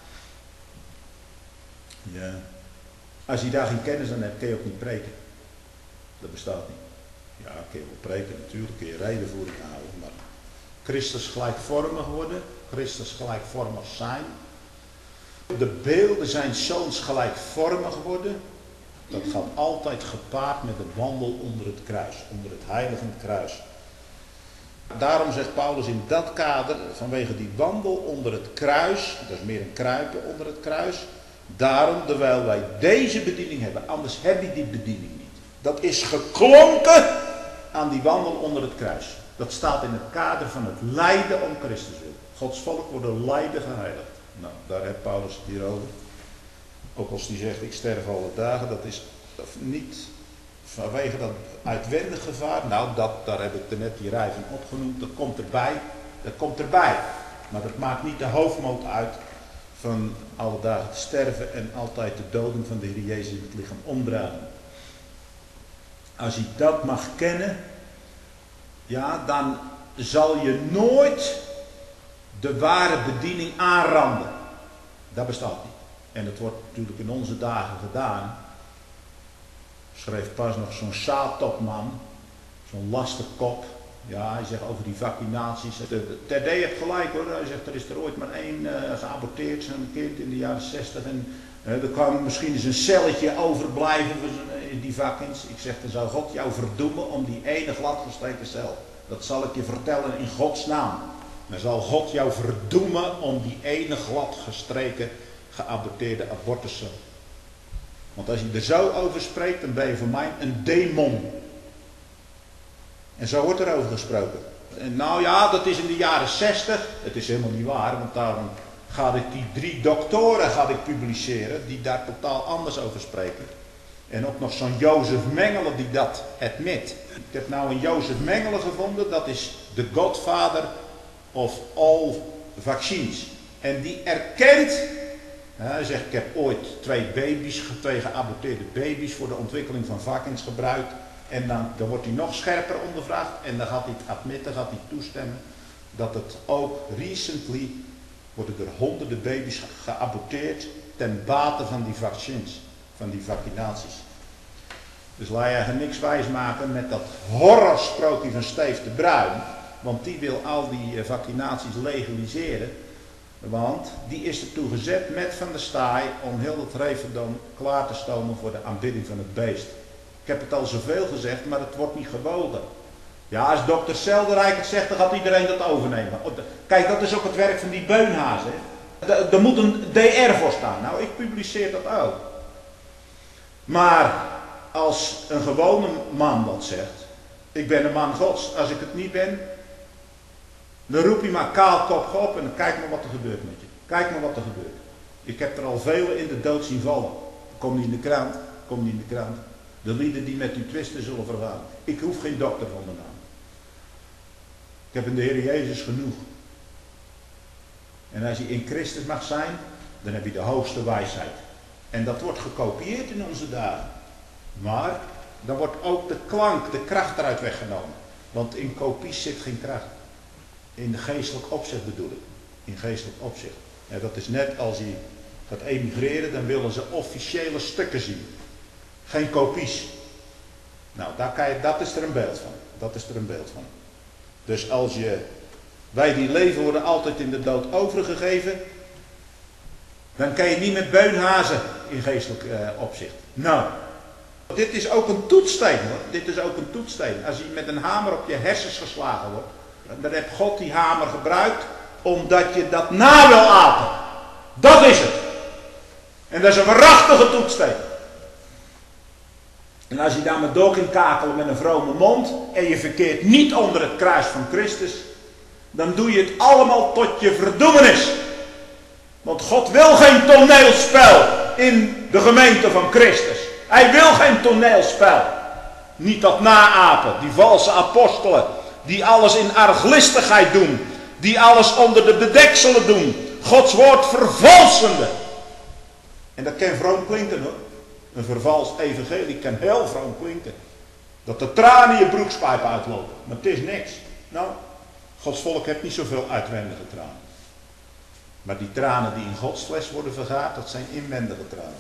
Ja. Als je daar geen kennis aan hebt, kun je ook niet preken. Dat bestaat niet. Ja, kun je wel preken natuurlijk, kun je redenvoering houden. Maar Christus gelijkvormig worden, Christus gelijkvormig zijn. De beelden zijn zoons gelijkvormig worden. Dat gaat altijd gepaard met de wandel onder het kruis, onder het heiligend kruis. Daarom zegt Paulus in dat kader, vanwege die wandel onder het kruis, dat is meer een kruipen onder het kruis, daarom, terwijl wij deze bediening hebben, anders heb je die bediening niet. Dat is geklonken aan die wandel onder het kruis. Dat staat in het kader van het lijden om Christus wil. Gods volk wordt door lijden geheiligd. Nou, daar heeft Paulus het hier over. Ook als hij zegt, ik sterf alle dagen, dat is niet vanwege dat uitwendig gevaar. Nou, daar heb ik er net die rij van opgenoemd. Dat komt erbij. Dat komt erbij. Maar dat maakt niet de hoofdmoot uit van alle dagen te sterven en altijd de doding van de Heer Jezus in het lichaam omdraaien. Als je dat mag kennen, ja, dan zal je nooit de ware bediening aanranden. Dat bestaat niet. En dat wordt natuurlijk in onze dagen gedaan. Schreef pas nog zo'n Saatopman, zo'n lastigkop. Ja, hij zegt over die vaccinaties. Terdee heeft gelijk hoor. Hij zegt er is er ooit maar één geaborteerd, zo'n kind in de jaren 60. En er kwam misschien eens een celletje overblijven in die vakkins. Ik zeg, dan zou God jou verdoemen om die ene gladgestreken cel. dat zal ik je vertellen in Gods naam. Dan zal God jou verdoemen om die ene gladgestreken, geaborteerde abortuszoon. Want als je er zo over spreekt, dan ben je voor mij een demon. En zo wordt er over gesproken. En nou ja, dat is in de jaren 60. Het is helemaal niet waar, want daarom ga ik die 3 doktoren publiceren die daar totaal anders over spreken. En ook nog zo'n Jozef Mengele die dat admit. Ik heb nou een Jozef Mengele gevonden, dat is de godfather of all vaccines. En die erkent, hij zegt, ik heb ooit 2 geaborteerde baby's voor de ontwikkeling van varkens gebruikt. En dan wordt hij nog scherper ondervraagd en dan gaat hij het admitten, gaat hij toestemmen dat het ook recently worden er honderden baby's geaborteerd ten bate van die vaccins, van die vaccinaties. Dus laat je niks wijsmaken met dat horrorsprookje van Steef de Bruin, want die wil al die vaccinaties legaliseren, want die is ertoe gezet met Van der Staaij om heel het Reverdom klaar te stomen voor de aanbidding van het beest. Ik heb het al zoveel gezegd, maar het wordt niet gewogen. Ja, als dokter Selderijk het zegt, dan gaat iedereen dat overnemen. Kijk, dat is ook het werk van die Beunhaas. Er moet een DR voor staan. Nou, ik publiceer dat ook. Maar als een gewone man dat zegt, ik ben een man Gods. Als ik het niet ben, dan roep je maar kaalkop op en dan kijk maar wat er gebeurt met je. Kijk maar wat er gebeurt. Ik heb er al velen in de dood zien vallen. Kom niet in de krant, kom niet in de krant. De lieden die met u twisten zullen vergaan. Ik hoef geen dokter van de naam. Ik heb in de Heer Jezus genoeg. En als je in Christus mag zijn, dan heb je de hoogste wijsheid. En dat wordt gekopieerd in onze dagen. Maar dan wordt ook de klank, de kracht eruit weggenomen. Want in kopies zit geen kracht. In geestelijk opzicht bedoel ik. In geestelijk opzicht. Ja, dat is net als je gaat emigreren, dan willen ze officiële stukken zien. Geen kopies. Nou, dat is er een beeld van. Dat is er een beeld van. Dus wij die leven worden altijd in de dood overgegeven. Dan kan je niet met beunhazen in geestelijk opzicht. Nou, dit is ook een toetssteen hoor. Dit is ook een toetssteen. Als je met een hamer op je hersens geslagen wordt, dan heeft God die hamer gebruikt omdat je dat na wil apen. Dat is het. En dat is een waarachtige toetssteen. En als je daarmee door kunt kakelen met een vrome mond en je verkeert niet onder het kruis van Christus, dan doe je het allemaal tot je verdoemenis. Want God wil geen toneelspel in de gemeente van Christus. Hij wil geen toneelspel. Niet dat naapen, die valse apostelen, die alles in arglistigheid doen, die alles onder de bedekselen doen, Gods woord vervalsende. En dat kan vroom klinken hoor. Een vervalst evangelie kan heel vroom klinken. Dat de tranen je broekspijp uitlopen. Maar het is niks. Nou, Gods volk heeft niet zoveel uitwendige tranen. Maar die tranen die in Gods fles worden vergaard, dat zijn inwendige tranen.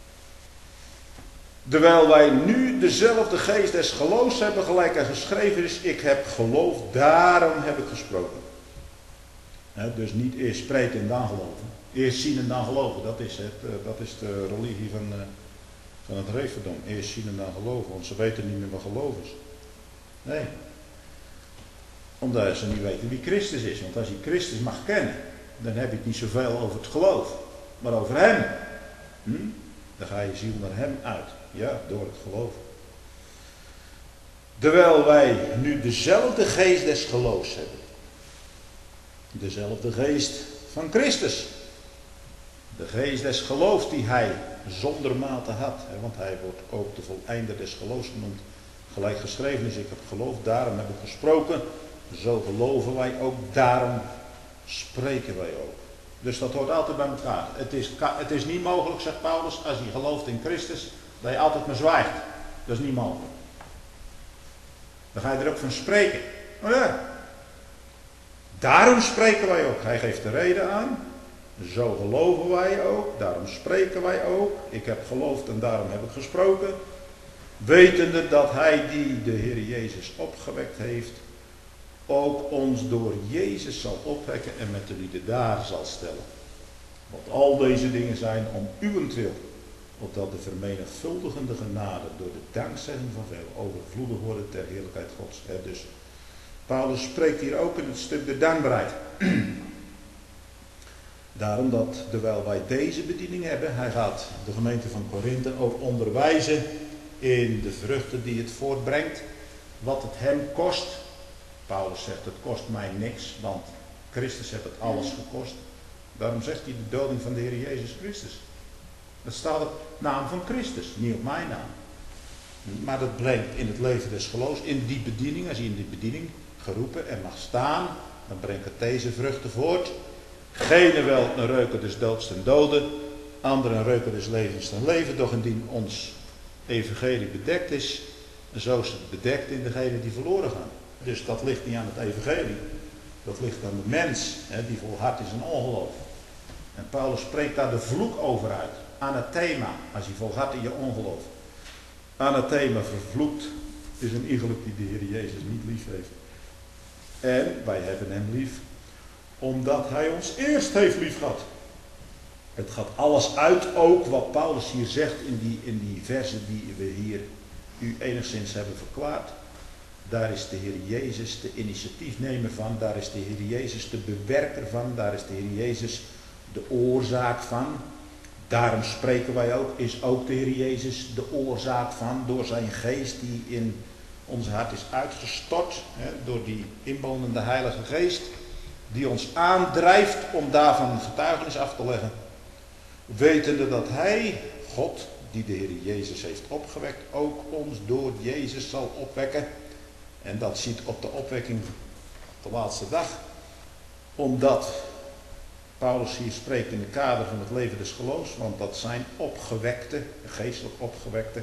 Terwijl wij nu dezelfde geest des geloofs hebben, gelijk er geschreven is, ik heb geloofd, daarom heb ik gesproken. Dus niet eerst spreken en dan geloven. Eerst zien en dan geloven, dat is de religie van het Reverdom. Eerst zien en dan geloven, want ze weten niet meer wat geloof is. Nee. Omdat ze niet weten wie Christus is. Want als je Christus mag kennen, dan heb je het niet zoveel over het geloof, maar over hem. Dan ga je ziel naar hem uit. Ja, door het geloof. Terwijl wij nu dezelfde geest des geloofs hebben. Dezelfde geest van Christus. De geest des geloofs die hij zonder mate had. Want hij wordt ook de voleinder des geloofs genoemd. Gelijk geschreven is, ik heb geloofd, daarom heb ik gesproken. Zo geloven wij ook, daarom spreken wij ook. Dus dat hoort altijd bij elkaar. Het is niet mogelijk, zegt Paulus, als je gelooft in Christus, dat je altijd maar zwijgt. Dat is niet mogelijk. Dan ga je er ook van spreken. Oh ja. Daarom spreken wij ook. Hij geeft de reden aan. Zo geloven wij ook. Daarom spreken wij ook. Ik heb geloofd en daarom heb ik gesproken. Wetende dat hij die de Heer Jezus opgewekt heeft, ook ons door Jezus zal opwekken en met de lieden daar zal stellen. Want al deze dingen zijn om uwentwil, opdat de vermenigvuldigende genade door de dankzegging van veel overvloedig worden ter heerlijkheid Gods. Dus Paulus spreekt hier ook in het stuk de dankbaarheid. Daarom dat, terwijl wij deze bediening hebben, hij gaat de gemeente van Korinthe ook onderwijzen in de vruchten die het voortbrengt, wat het hem kost. Paulus zegt, het kost mij niks, want Christus heeft het alles gekost. Daarom zegt hij de doding van de Heer Jezus Christus. Dat staat op naam van Christus, niet op mijn naam. Maar dat brengt in het leven des geloofs, in die bediening, als je in die bediening geroepen en mag staan, dan brengt het deze vruchten voort. Gene wel een reuken des doods ten dode, anderen een reuken des levens ten leven, doch indien ons evangelie bedekt is, zo is het bedekt in degenen die verloren gaan. Dus dat ligt niet aan het evangelie, dat ligt aan de mens, die volhardt in zijn ongeloof. En Paulus spreekt daar de vloek over uit. Anathema, als je volhardt in je ongeloof. Anathema, vervloekt, is een iegelijk die de Heer Jezus niet lief heeft. En wij hebben hem lief, omdat hij ons eerst heeft lief gehad. Het gaat alles uit, ook wat Paulus hier zegt in die versen die we hier u enigszins hebben verklaard. Daar is de Heer Jezus de initiatiefnemer van, daar is de Heer Jezus de bewerker van, daar is de Heer Jezus de oorzaak van. Daarom spreken wij ook, is ook de Heer Jezus de oorzaak van, door zijn geest die in ons hart is uitgestort, door die inwonende Heilige Geest, die ons aandrijft om daarvan getuigenis af te leggen. Wetende dat hij, God, die de Heer Jezus heeft opgewekt, ook ons door Jezus zal opwekken. En dat ziet op de opwekking op de laatste dag. Omdat Paulus hier spreekt in het kader van het leven des geloofs, want dat zijn opgewekte, geestelijk opgewekte.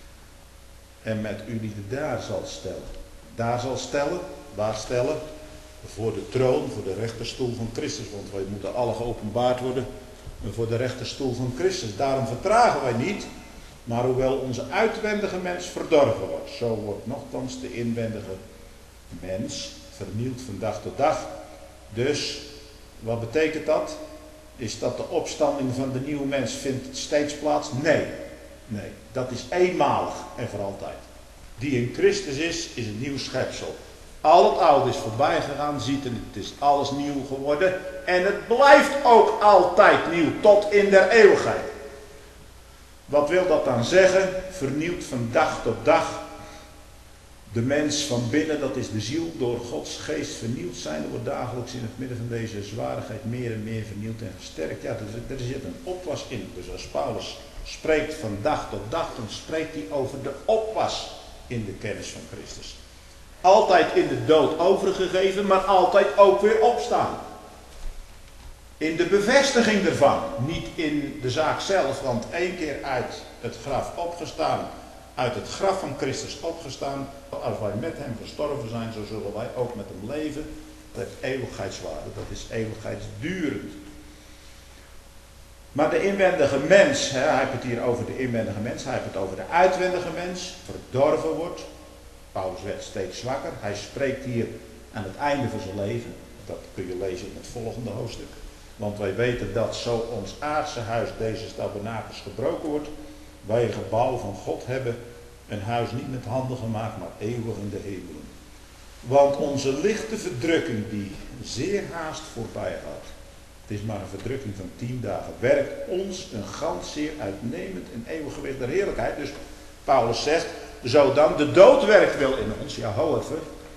En met u die daar zal stellen. Daar zal stellen, waar stellen? Voor de troon, voor de rechterstoel van Christus. Want wij moeten alle geopenbaard worden voor de rechterstoel van Christus. Daarom vertragen wij niet. Maar hoewel onze uitwendige mens verdorven wordt, zo wordt nochtans de inwendige mens vernieuwd van dag tot dag. Dus, wat betekent dat? Is dat de opstanding van de nieuwe mens vindt steeds plaats? Nee. Nee, dat is eenmalig en voor altijd. Die in Christus is een nieuw schepsel. Al het oude is voorbij gegaan, ziet en het is alles nieuw geworden. En het blijft ook altijd nieuw, tot in der eeuwigheid. Wat wil dat dan zeggen? Vernieuwd van dag tot dag. De mens van binnen, dat is de ziel, door Gods geest vernieuwd zijn. Er wordt dagelijks in het midden van deze zwaardigheid meer en meer vernieuwd en gesterkt. Ja, er zit een opwas in. Dus als Paulus spreekt van dag tot dag, dan spreekt hij over de opwas in de kennis van Christus. Altijd in de dood overgegeven, maar altijd ook weer opstaan. In de bevestiging ervan, niet in de zaak zelf, want één keer uit het graf opgestaan, uit het graf van Christus opgestaan, als wij met hem gestorven zijn, zo zullen wij ook met hem leven. Dat heeft eeuwigheidswaarde, dat is eeuwigheidsdurend. Maar de inwendige mens, hij heeft het hier over de inwendige mens, hij heeft het over de uitwendige mens, verdorven wordt. Paulus werd steeds zwakker. Hij spreekt hier aan het einde van zijn leven. Dat kun je lezen in het volgende hoofdstuk. Want wij weten dat zo ons aardse huis, deze tabernakels, gebroken wordt. Wij een gebouw van God hebben, een huis niet met handen gemaakt, maar eeuwig in de hemelen. Want onze lichte verdrukking die zeer haast voorbij gaat, het is maar een verdrukking van 10 dagen, werkt ons een gans zeer uitnemend en eeuwig gewicht der heerlijkheid. Dus Paulus zegt, zo dan, de dood werkt wel in ons, ja however,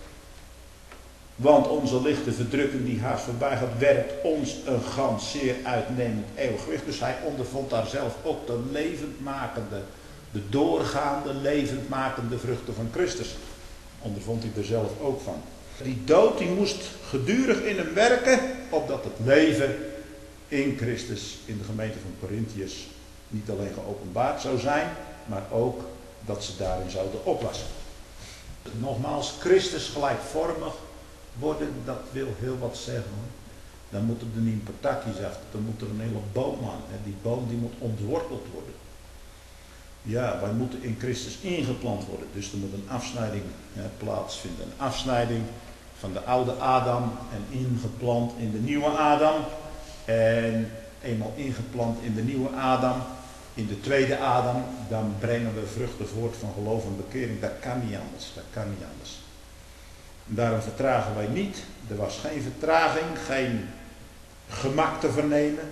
want onze lichte verdrukking die haast voorbij gaat, werkt ons een gans zeer uitnemend eeuwig gewicht. Dus hij ondervond daar zelf ook de levendmakende, de doorgaande levendmakende vruchten van Christus. Ondervond hij er zelf ook van. Die dood die moest gedurig in hem werken, opdat het leven in Christus, in de gemeente van Corinthiërs, niet alleen geopenbaard zou zijn, maar ook dat ze daarin zouden opwassen. Nogmaals, Christus gelijkvormig worden, dat wil heel wat zeggen hoor. Dan moeten er niet een paar takjes af, dan moet er een hele boom aan. En die boom die moet ontworteld worden. Ja, wij moeten in Christus ingeplant worden. Dus er moet een afsnijding plaatsvinden. Een afsnijding van de oude Adam en ingeplant in de nieuwe Adam. En eenmaal ingeplant in de nieuwe Adam, in de tweede Adam, dan brengen we vruchten voort van geloof en bekering. Dat kan niet anders, dat kan niet anders. Daarom vertragen wij niet. Er was geen vertraging, geen gemak te vernemen.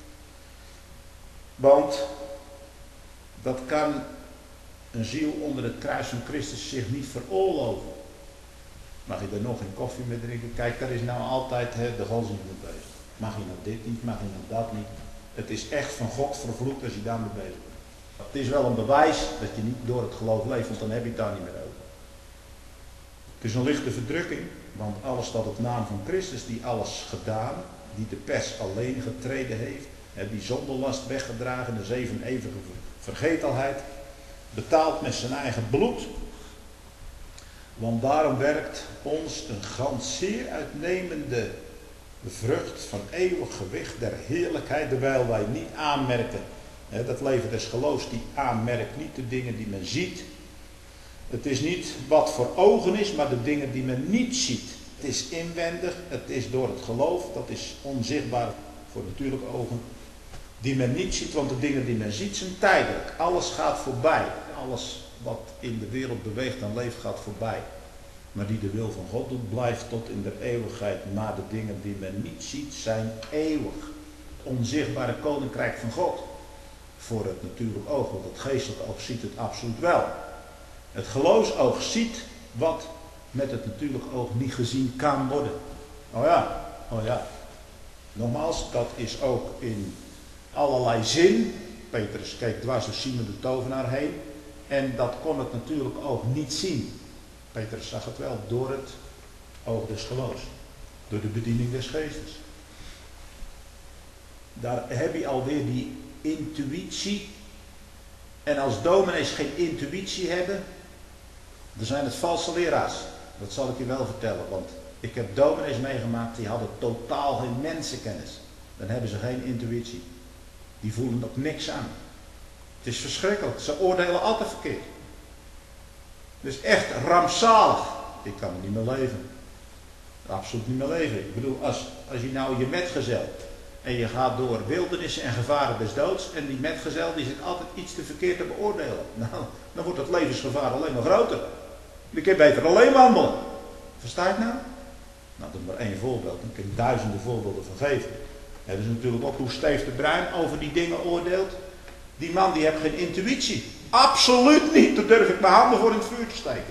Want dat kan een ziel onder het kruis van Christus zich niet veroorloven. Mag je er nog geen koffie mee drinken? Kijk, daar is nou altijd de godsdienst mee bezig. Mag je nou dit niet, mag je nou dat niet? Het is echt van God vervloekt als je daarmee bezig bent. Het is wel een bewijs dat je niet door het geloof leeft, want dan heb je het daar niet meer over. Het is een lichte verdrukking, want alles staat op naam van Christus, die alles gedaan, die de pers alleen getreden heeft, die zonderlast weggedragen, de 7 eeuwige vergetelheid, betaald met zijn eigen bloed. Want daarom werkt ons een gans zeer uitnemende vrucht van eeuwig gewicht der heerlijkheid, terwijl wij niet aanmerken. Dat leven des geloofs, die aanmerkt niet de dingen die men ziet. Het is niet wat voor ogen is, maar de dingen die men niet ziet. Het is inwendig, het is door het geloof, dat is onzichtbaar voor natuurlijke ogen. Die men niet ziet, want de dingen die men ziet zijn tijdelijk. Alles gaat voorbij. Alles wat in de wereld beweegt en leeft gaat voorbij. Maar die de wil van God doet, blijft tot in de eeuwigheid. Maar de dingen die men niet ziet zijn eeuwig. Het onzichtbare koninkrijk van God. Voor het natuurlijk oog, want het geestelijke oog ziet het absoluut wel. Het geloofsoog ziet wat met het natuurlijk oog niet gezien kan worden. Oh ja. Nogmaals, dat is ook in allerlei zin. Petrus keek dwars door Simon de tovenaar heen. En dat kon het natuurlijk oog niet zien. Petrus zag het wel door het oog des geloofs. Door de bediening des geestes. Daar heb je alweer die intuïtie. En als dominees geen intuïtie hebben, dan zijn het valse leraars. Dat zal ik je wel vertellen, want ik heb dominees meegemaakt die hadden totaal geen mensenkennis. Dan hebben ze geen intuïtie. Die voelen ook niks aan. Het is verschrikkelijk. Ze oordelen altijd verkeerd. Dus echt rampzalig. Ik kan er niet meer leven. Absoluut niet meer leven. Ik bedoel, als je nou je metgezel en je gaat door wildernissen en gevaren des doods en die metgezel die zit altijd iets te verkeerd te beoordelen. Nou, dan wordt het levensgevaar alleen maar groter. Je kunt beter alleen wandelen. Versta je nou? Nou, dat is maar één voorbeeld. Dan kun je duizenden voorbeelden van geven. Hebben ze natuurlijk ook hoe Steve de Bruin over die dingen oordeelt. Die man die heeft geen intuïtie. Absoluut niet. Daar durf ik mijn handen voor in het vuur te steken.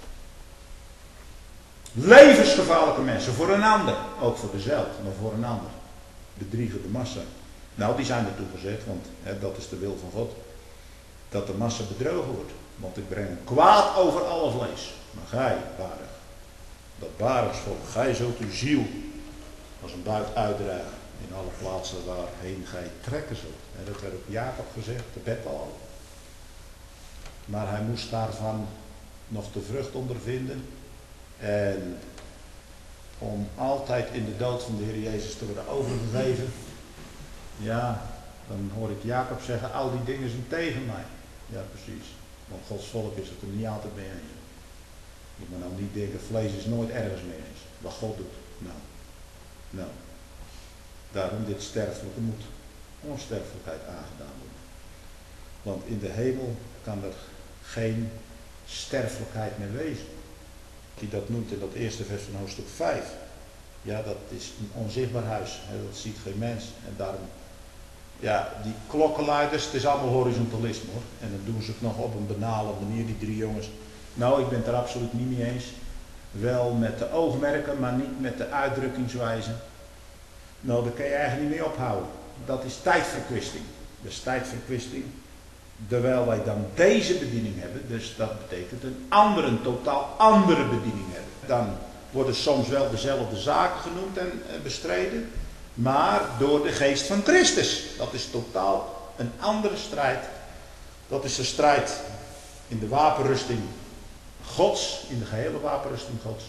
Levensgevaarlijke mensen voor een ander. Ook voor dezelfde, maar voor een ander. Bedriegen de massa. Nou, die zijn ertoe gezet, want dat is de wil van God. Dat de massa bedrogen wordt. Want ik breng kwaad over alle vlees. Maar gij, barig, dat barigsvolk, gij zult uw ziel als een buit uitdragen in alle plaatsen waarheen gij trekken zult. Dat werd ook Jacob gezegd, de Bethel. Maar hij moest daarvan nog de vrucht ondervinden. En om altijd in de dood van de Heer Jezus te worden overgegeven. Ja, dan hoor ik Jacob zeggen, al die dingen zijn tegen mij. Ja, precies. Want Gods volk is het er niet altijd mee eens. Je moet nou niet denken, vlees is nooit ergens mee eens. Wat God doet. Nou. Daarom dit sterfelijke moet onsterfelijkheid aangedaan worden. Want in de hemel kan er geen sterfelijkheid meer wezen. Die dat noemt in dat eerste vers van hoofdstuk 5. Ja, dat is een onzichtbaar huis. Dat ziet geen mens. En daarom, ja, die klokkenluiders, het is allemaal horizontalisme hoor. En dan doen ze het nog op een banale manier, die 3 jongens. Nou, ik ben het er absoluut niet mee eens. Wel met de oogmerken, maar niet met de uitdrukkingswijze. Nou, daar kan je eigenlijk niet mee ophouden. Dat is tijdverkwisting. Dat is tijdverkwisting. Terwijl wij dan deze bediening hebben, dus dat betekent een totaal andere bediening hebben. Dan worden soms wel dezelfde zaken genoemd en bestreden, maar door de geest van Christus. Dat is totaal een andere strijd. Dat is de strijd in de wapenrusting Gods, in de gehele wapenrusting Gods.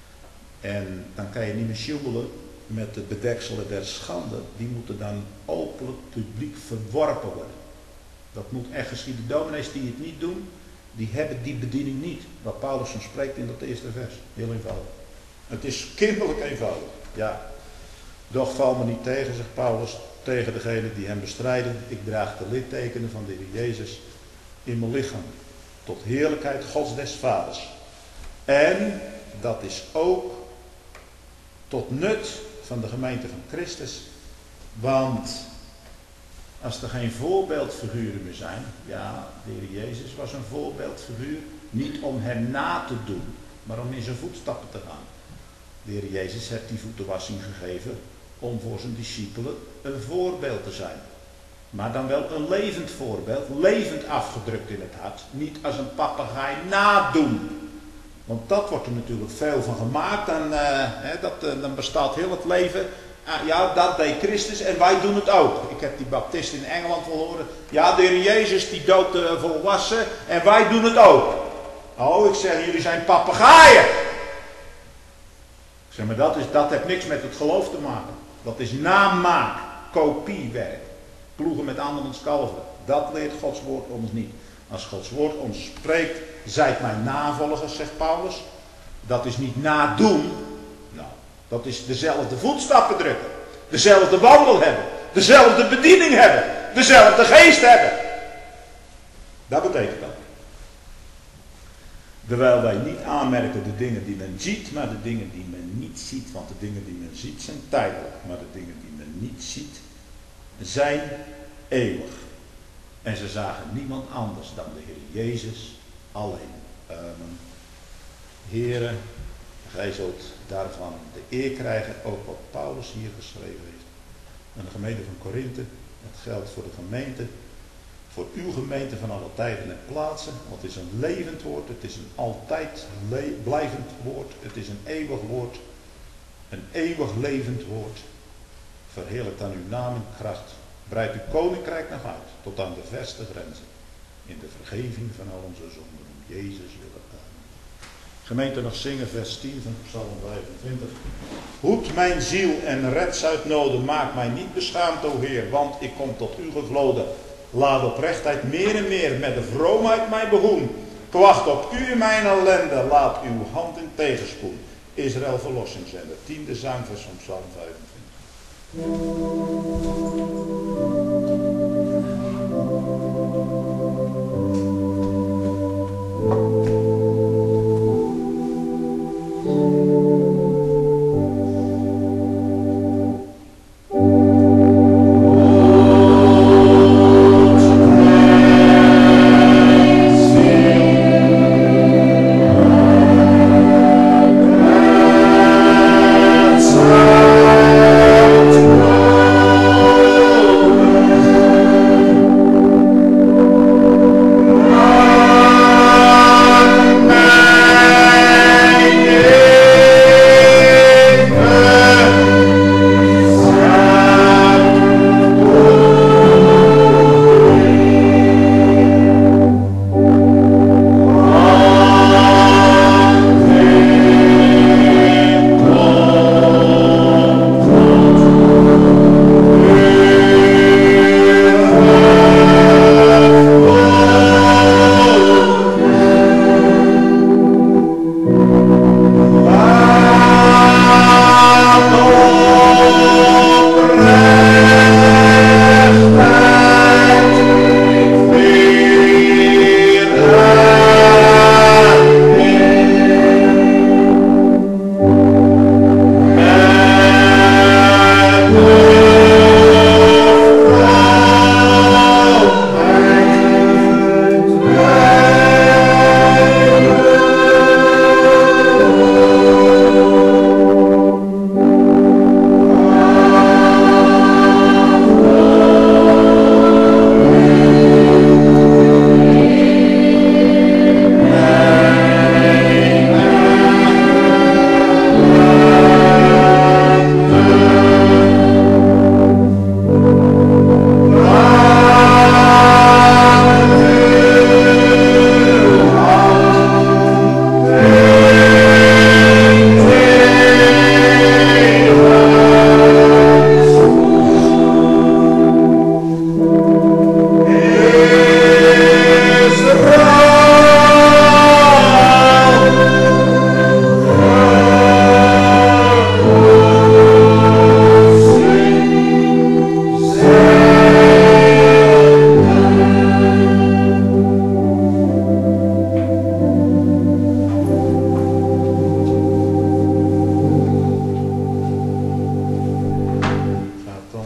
En dan kan je niet meer sjoemelen met de bedekselen der schande. Die moeten dan openlijk publiek verworpen worden. Dat moet echt geschieden. Dominees die het niet doen, die hebben die bediening niet. Wat Paulus van spreekt in dat eerste vers. Heel eenvoudig. Het is kinderlijk eenvoudig. Ja. Doch val me niet tegen, zegt Paulus, tegen degenen die hem bestrijden. Ik draag de littekenen van de Heer Jezus in mijn lichaam. Tot heerlijkheid Gods des Vaders. En dat is ook tot nut van de gemeente van Christus. Want als er geen voorbeeldfiguren meer zijn, ja, de Heer Jezus was een voorbeeldfiguur, niet om hem na te doen, maar om in zijn voetstappen te gaan. De Heer Jezus heeft die voetenwassing gegeven om voor zijn discipelen een voorbeeld te zijn. Maar dan wel een levend voorbeeld, levend afgedrukt in het hart, niet als een papegaai nadoen. Want dat wordt er natuurlijk veel van gemaakt en dan bestaat heel het leven. Ja, dat deed Christus en wij doen het ook. Ik heb die baptisten in Engeland wel horen. Ja, de Heer Jezus die doopt de volwassen en wij doen het ook. Oh, ik zeg, jullie zijn papegaaien. Ik zeg, maar dat heeft niks met het geloof te maken. Dat is namaak, kopiewerk. Ploegen met andermans kalveren. Dat leert Gods woord ons niet. Als Gods woord ons spreekt, zijt mijn navolgers, zegt Paulus. Dat is niet nadoen. Nou, dat is dezelfde voetstappen drukken. Dezelfde wandel hebben. Dezelfde bediening hebben. Dezelfde geest hebben. Dat betekent dat. Terwijl wij niet aanmerken de dingen die men ziet, maar de dingen die men niet ziet. Want de dingen die men ziet zijn tijdelijk. Maar de dingen die men niet ziet zijn eeuwig. En ze zagen niemand anders dan de Heer Jezus alleen. Amen. Here, gij zult daarvan de eer krijgen, ook wat Paulus hier geschreven heeft. Aan de gemeente van Korinthe, het geldt voor de gemeente, voor uw gemeente van alle tijden en plaatsen. Want het is een levend woord, het is een altijd blijvend woord, het is een eeuwig woord, een eeuwig levend woord. Verheerlijkt aan uw naam en kracht. Breid uw koninkrijk nog uit, tot aan de verste grenzen. In de vergeving van al onze zonden. Om Jezus willen. Gemeente nog zingen, vers 10 van Psalm 25. Hoed mijn ziel en red uit noden. Maak mij niet beschaamd, o Heer, want ik kom tot u gevloden. Laat oprechtheid meer en meer met de vroomheid mij behoen. Ik wacht op u in mijn ellende. Laat uw hand in tegenspoed. Israël verlossing zenden. 10e zangvers van Psalm 25. Oh,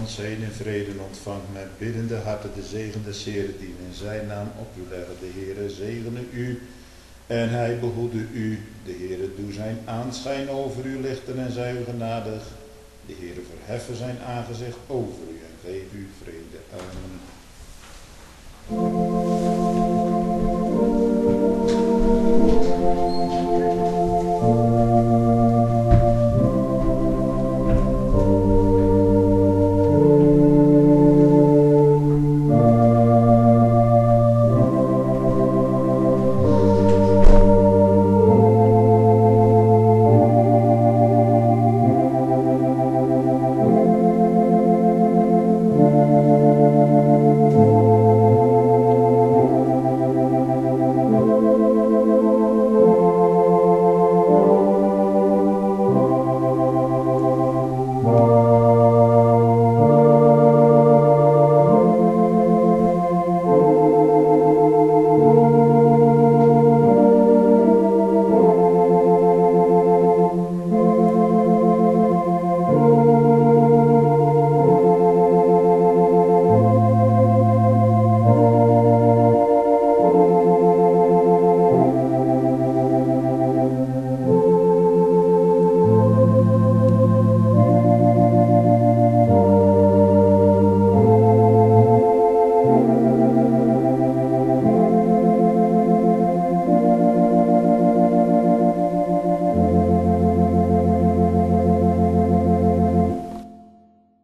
ons heen in vrede ontvangt met biddende harten de zegen des Heeren die we in zijn naam op u leggen. De Heere zegene u en hij behoede u. De Heere doe zijn aanschijn over u lichten en zij u genadig. De Heere verheffen zijn aangezicht over u en geef u vrede. Amen.